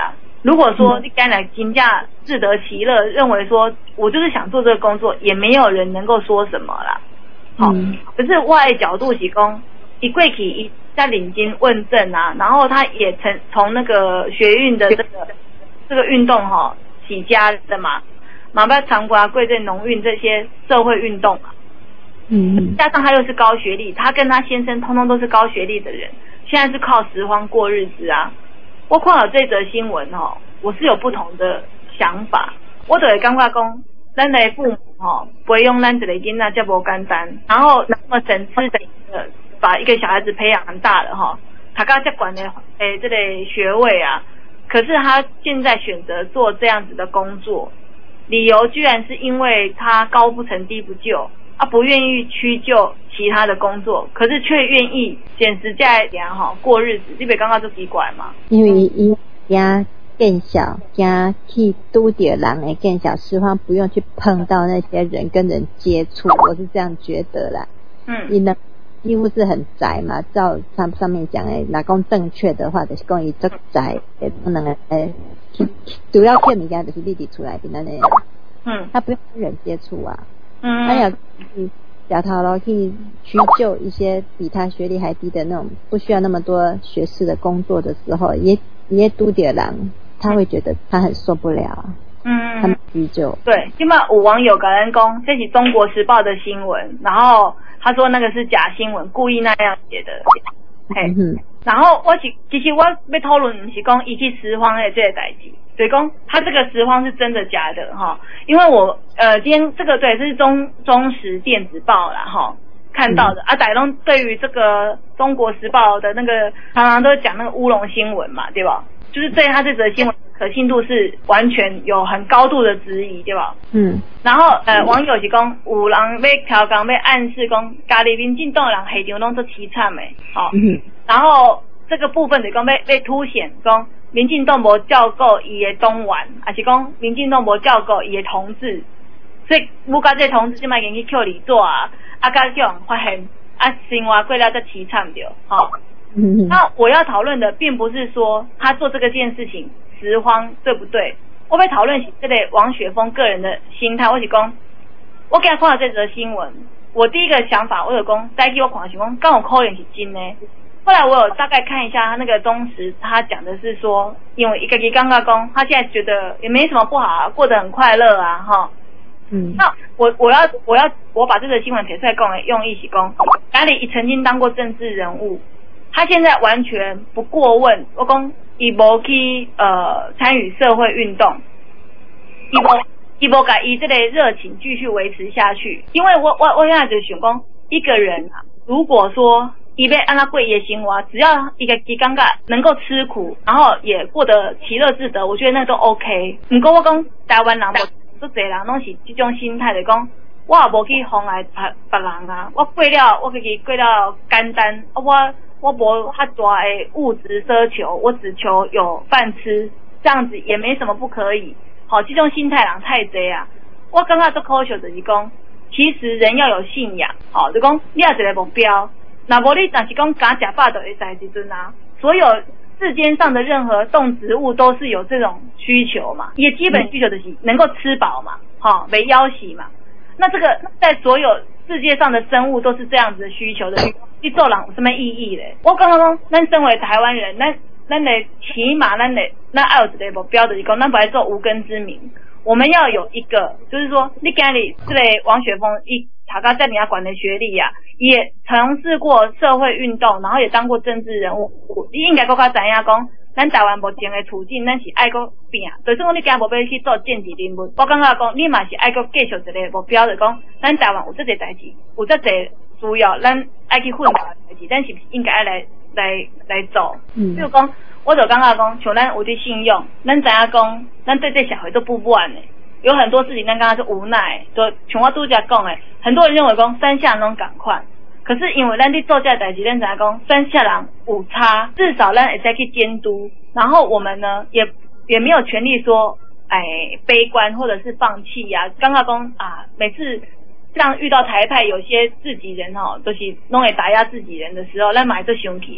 如果说你刚才金价自得其乐，认为说我就是想做这个工作，也没有人能够说什么啦。好，可是我的角度是说，一过去一在领金问政啊，然后他也从那个学运的这个运动起家的嘛，马拜长瓜贵这农运这些社会运动嘛。加上他又是高学历，他跟他先生通通都是高学历的人，现在是靠拾荒过日子啊。我看了这则新闻我是有不同的想法，我就会感觉讲，咱的父母培养咱一个囡仔这么简单，然后那么省吃俭的把一个小孩子培养大了他刚这管的这个学位啊，可是他现在选择做这样子的工作，理由居然是因为他高不成低不就不愿意屈就其他的工作，可是却愿意捡拾价一点过日子，你别刚刚就奇怪嘛？ 因为伊惊更小，惊去拄到人的更小，希望不用去碰到那些人跟人接触，我是这样觉得啦。伊呢几乎是很宅嘛，照他上面讲的，若讲正确的话，就是讲伊足宅，不能主要骗物件就是立地出来的那样。他不用跟人接触啊。他要小头路去屈就一些比他学历还低的那种不需要那么多学识的工作的时候，也拄到人，他会觉得他很受不了。他们屈就。对， 今嘛有网友跟人讲，这是中国时报的新闻，然后他说那个是假新闻，故意那样写的。然后其实我要讨论不是讲伊去拾荒的这个代志。所以讲他这个拾荒是真的假的因为我今天这个对是中时电子报啦看到的大家对于这个中国时报的那个常常都讲那个乌龙新闻嘛，对吧？就是对他这则新闻可信度是完全有很高度的质疑，对吧？然后网友是讲有人要挑工要暗示讲家里民进党人下场拢都凄惨的然后这个部分就讲要凸显讲民进党无照顾伊的党员，还是讲民进党无照顾伊的同志，所以母甲这同志即摆经去扣里座甲叫人发现生活过了才凄惨着那我要讨论的并不是说他做这件事情拾荒对不对，我要讨论是这个王雪峰个人的心态。我是讲，我今日看到这则新闻，我第一个想法我有讲，再去我看是讲，敢有可能是真的。后来我有大概看一下他那个中时，他讲的是说，因为一个刚刚讲，他现在觉得也没什么不好过得很快乐那我把这个新闻提出来讲的用意是讲，家里曾经当过政治人物，他现在完全不过问，我讲伊无去参与社会运动，伊无把伊这个热情继续维持下去，因为我现在就想讲，一个人如果说伊要按他过伊的生活，只要一个感觉能够吃苦，然后也过得其乐自得，我觉得那都 OK。不过我讲台湾人足侪人拢是这种心态，就讲我也无去妨碍别人我过了我自己过了简单，我无遐大的物质奢求，我只求有饭吃，这样子也没什么不可以。这种心态人太多我感觉最可笑就是讲，其实人要有信仰，就讲你有一个目标。那无你但是讲敢吃饱就会使时阵所有世间上的任何动植物都是有这种需求嘛，也基本需求就是能够吃饱嘛，没腰洗嘛。那这个在所有世界上的生物都是这样子的需求的，去做人有什么意义嘞？我刚刚说，咱身为台湾人，咱的起码咱要有一个目标，就是讲咱不来做无根之民。我们要有一个，就是说，你今日这个王雪峰，他到这么管的学历也从事过社会运动，然后也当过政治人物。你应该更加知影讲，咱台湾目前的处境，咱是爱搁拼。就算讲你今日无要去做政治人物，我感觉讲，你嘛是爱搁继续一个目标，就讲，咱台湾有这个代志，有这个需要，咱爱去奋斗的代志，咱是不是应该来做？比如讲，我就感觉讲，像咱有啲信用，咱知影讲，咱对这社会都不满的。有很多事情咱刚刚是无奈，就像我拄则讲的，很多人认为讲山下人赶快，可是因为咱伫做这代志，咱知影讲山下人有差，至少咱会再去监督，然后我们呢也没有权利说悲观或者是放弃刚刚讲每次像遇到台派有些自己人都是弄会打压自己人的时候，咱嘛会做生气的。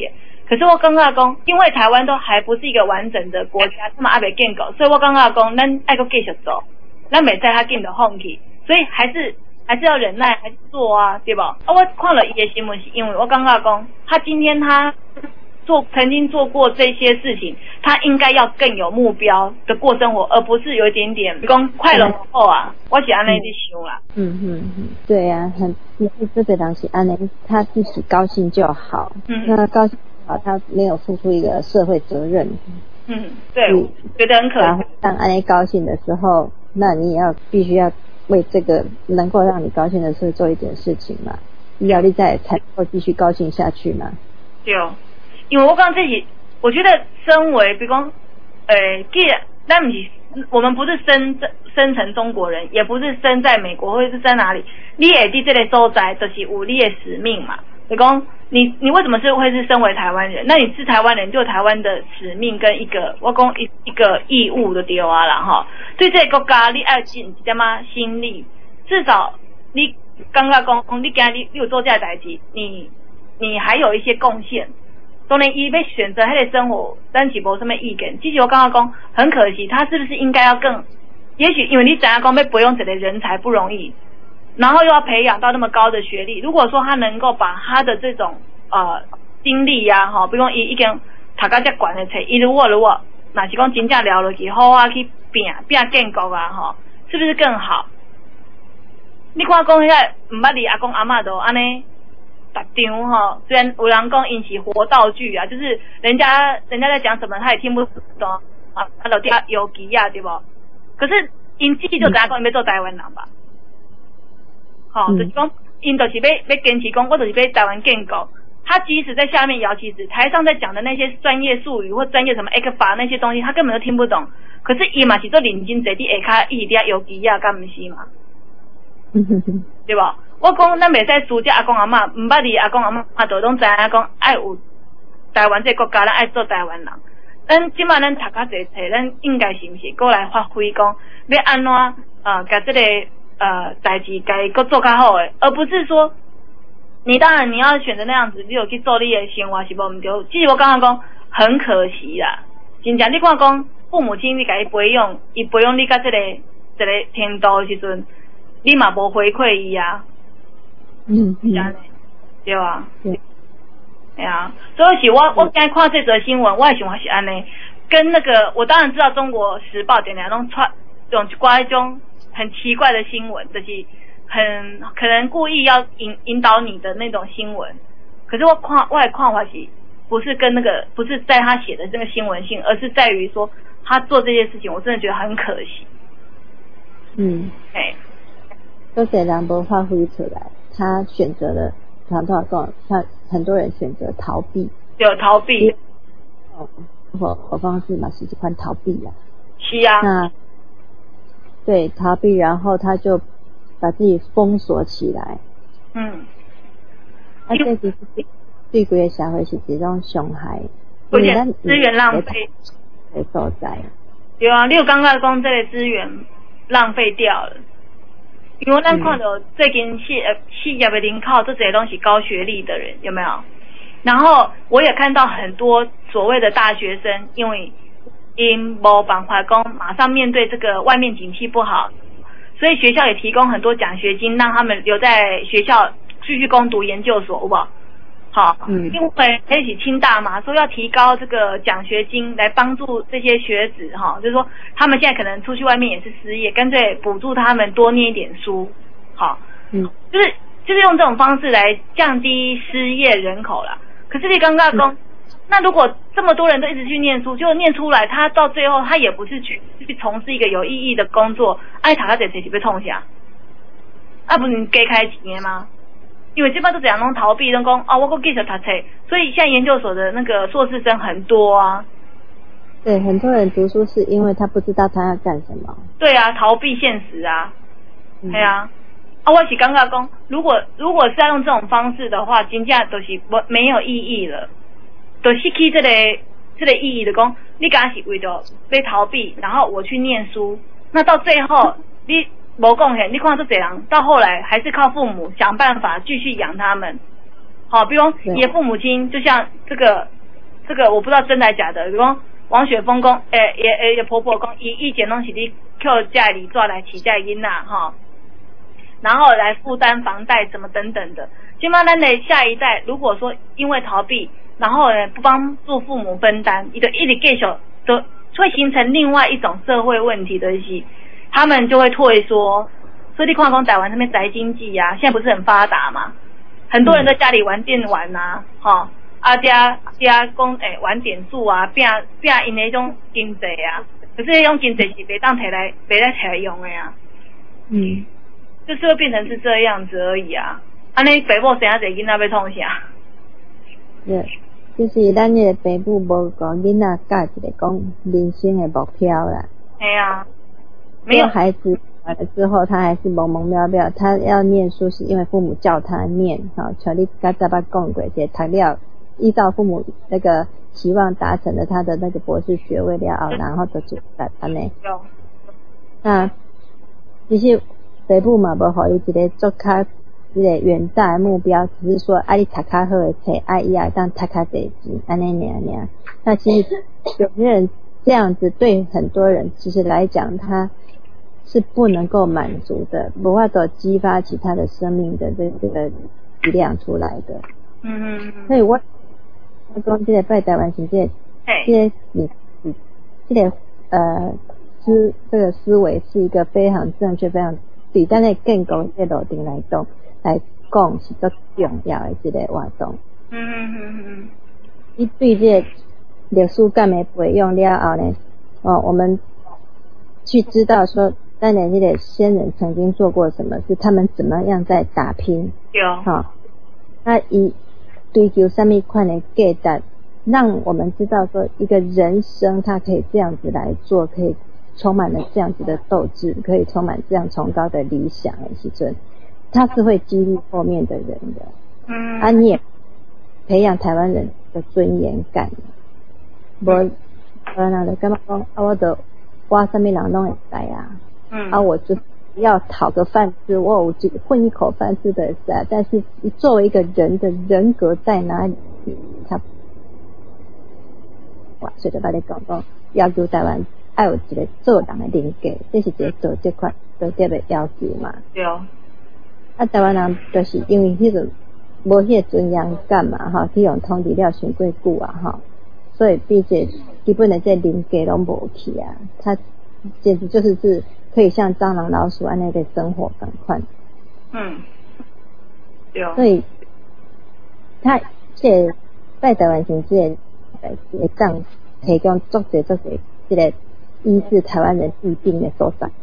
可是我感觉讲，因为台湾都还不是一个完整的国家，他们还没建构，所以我感觉讲，咱爱个继续做，咱没在他紧的放弃，所以还是要忍耐，还是做啊，对吧？我看了伊的新闻，是因为我感觉讲，他今天他曾经做过这些事情，他应该要更有目标的过生活，而不是有一点点讲快乐后啊，我是安尼去想啦。 对啊，这个人是安尼，他自己高兴就好。那高兴就好，他没有付出一个社会责任。 对，我觉得很可惜。 当安尼高兴的时候，那你也必须要为这个能够让你高兴的事做一点事情嘛，要你才能够继续高兴下去嘛。 对。因为我刚自己，我觉得身为比如讲，既然咱不是，我们不是生成中国人，也不是生在美国或者是在哪里，你会在这个所在，就是有你的使命嘛。比如讲，你为什么会是身为台湾人？那你是台湾人，就有台湾的使命跟一个我讲一个义务就对啊啦哈。对这个国家，你要尽一点嘛心力，至少你感觉讲，你今日你有做这个代志，你还有一些贡献。当然，伊要选择他的生活，但是无什么意见。其实我刚刚讲，很可惜，他是不是应该要更？也许因为你怎样讲，要培养这类人才不容易，然后又要培养到那么高的学历。如果说他能够把他的这种经历呀，哈，比如讲伊已经读到这悬的册，伊如果那是讲真正了落去，好啊去拼建国啊，哈，是不是更好？你看讲遐唔捌你阿公阿嬷都安尼。逐场哈，虽然有人讲因是活道具啊，就是人家在讲什么他也听不懂啊，他就听邮寄啊，对不？可是因自己就知影讲要做台湾人吧，就是讲因就是要坚持讲，我就是要台湾建国。他即使在下面摇旗子，台上在讲的那些专业术语或专业什么 X 法那些东西，他根本都听不懂。可是伊嘛是做认真坐伫下骹一直伫邮寄啊，敢毋是嘛？对不？我讲咱袂使输只阿公阿嬷，唔捌你阿公阿嬷都拢知影讲爱有台湾这个国家，咱爱做台湾人。咱即摆咱读较侪册，咱应该是毋是过来发挥讲要安怎甲这个代志甲伊做较好诶，而不是说你当然你要选择那样子，你有去做你的生活是无毋对。其实我感觉讲很可惜啦，真正你看讲父母亲你甲伊培养你甲这个程度的时阵，你嘛无回馈伊啊。对啊，对啊，所以是我今天看这则新闻，我也想法是安尼，跟那个我当然知道《中国时报》点两种种挂一种很奇怪的新闻，就是很可能故意要引导你的那种新闻。可是我的看法是，不是跟那个不是在他写的这个新闻性，而是在于说他做这些事情，我真的觉得很可惜。 都得人无发挥出来。他选择了，他很多人选择逃避， 有逃避， 我方式嘛是一款逃避啦。 是啊。 那对逃避，然后他就把自己封锁起来。这其实对整个社会是一种伤害， 而且资源浪费的所在。 对啊，你有感觉讲这个资源浪费掉了。因为咱看到最近企业的人口这些东西高学历的人有没有？然后我也看到很多所谓的大学生，因为因没办法讲马上面对这个外面景气不好，所以学校也提供很多奖学金，让他们留在学校继续攻读研究所，好不好？好，因为一起清大嘛，说要提高这个奖学金来帮助这些学子哈，就是说他们现在可能出去外面也是失业，干脆补助他们多念一点书，好，就是用这种方式来降低失业人口啦。可是你刚刚说，那如果这么多人都一直去念书，就念出来，他到最后他也不是去从事一个有意义的工作，爱读到这谁被痛下，不是你给开几年吗？因为这边都这样弄逃避，都讲我够继续读册，所以现在研究所的那个硕士生很多啊。 对，很多人读书是因为他不知道他要干什么。 对啊，逃避现实啊。对啊。我是感觉讲，如果是要用这种方式的话，真正都是没有意义了，就失去这个意义的讲，你刚是为了被逃避，然后我去念书，那到最后你。没贡献，你看这样，到后来还是靠父母想办法继续养他们。好，比如你的父母亲，就像这个这个我不知道真的假的，比如讲王雪峰讲，婆婆讲，以前拢是你扣家里抓来起家囡仔哈，然后来负担房贷什么等等的。今嘛咱的下一代，如果说因为逃避，然后呢不帮助父母分担，一直继续都会形成另外一种社会问题的是，他们就会退缩。所以你看讲台湾那边宅经济啊，现在不是很发达嘛？很多人在家里玩电玩啊，哈，加讲玩点数啊，拼因那种经济啊，可是那种经济是别当摕来用的呀。就是会变成是这样子而已啊。安尼爸母生啊侪囡仔要创啥？ 就是咱个爸母无讲囡仔教一个讲人生的目标啦。 对啊，没有孩子完了之后，他还是懵懵渺渺。他要念书是因为父母叫他念，好，像你刚才把讲过，这他了依照父母那个期望达成了他的那个博士学位了，然后就做安尼。那其实爸母嘛无互伊一个做较一个远大的目标，只是说你读较好的册，伊也当读较侪钱，安尼尔。那其实有些人这样子对很多人其实来讲，他是不能够满足的，无法度激发起他的生命的这个力量出来的。所以我讲这个拜台湾行这这个思维是一个非常正确、非常对咱的建构这路程来讲是最重要的一个活动。伊对这历史感的培养了后呢，我们去知道说，咱的这个先人曾经做过什么事，他们怎么样在打拼。那以追求什么款的价值，让我们知道说，一个人生他可以这样子来做，可以充满了这样子的斗志，可以充满这样崇高的理想的时阵，他是会激励后面的人的。你也培养台湾人的尊严感。无人就感觉讲我什么人拢会知啊。我就要讨个饭吃，我有混一口饭吃的是啊。但是作为一个人的人格在哪里，所以就把你讲要求台湾要有一个做人的人格，这是一个做这块做这个要求嘛。 对。 台湾人就是因为迄种无迄个尊严感嘛，去用统治了伤过久啊，所以毕竟基本的这人格拢无去啊，他简直就是可以像蟑螂老鼠安尼的生活感款。 对。 所以他这拜台湾行这会当提供足侪这个医治台湾人疫病的所在。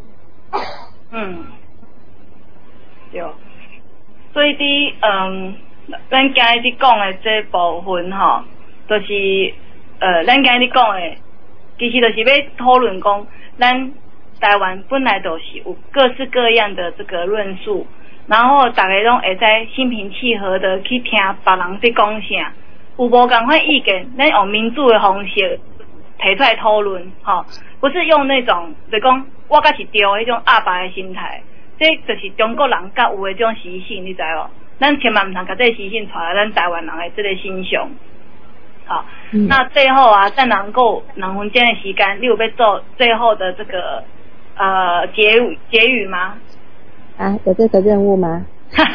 对。所以咱今日讲的这部分就是咱今日讲的，其实就是要讨论讲，咱台湾本来就是有各式各样的这个论述，然后大家拢会在心平气和的去听别人在讲啥，有无同款意见，咱用民主的方式提出来讨论，不是用那种就讲我才是对的迄种压霸的心态，这就是中国人较有的这种习性，你知无？咱千万唔通把这个习性传到咱台湾人的这个心上。那最后再能够2分钟的时间，你有要做最后的这个结语吗？ 有这个任务吗？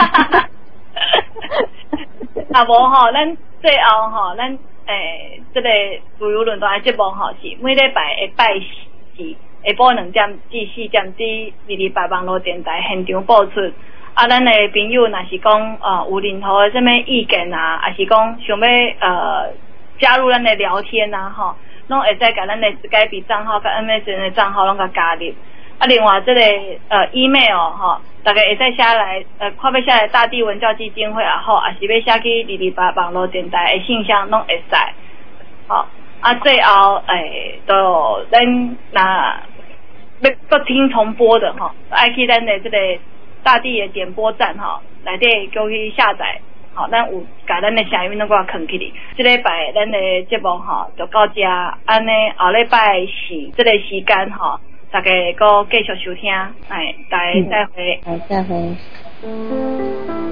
无咱最后咱这个自由论坛的节目是每礼拜的拜四下晡2点至4点至228网络电台现场播出。咱的朋友若是讲有任何的什么意见还是讲想要加入咱的聊天拢会再甲咱的 Skype 账号甲 MSN 的账号拢甲加入。另外这个email 大家会再写来看要写来大地文教基金会也好，还是要写去228网络电台的信箱拢会使。最后都咱若要搁听重播的爱去咱的这个大地的点播站内底叫去下载，咱有把咱的声音拢给我放起哩。这礼拜咱的节目就到这，安尼后礼拜4这个时间大家搁继续收听，大家再会。 再会。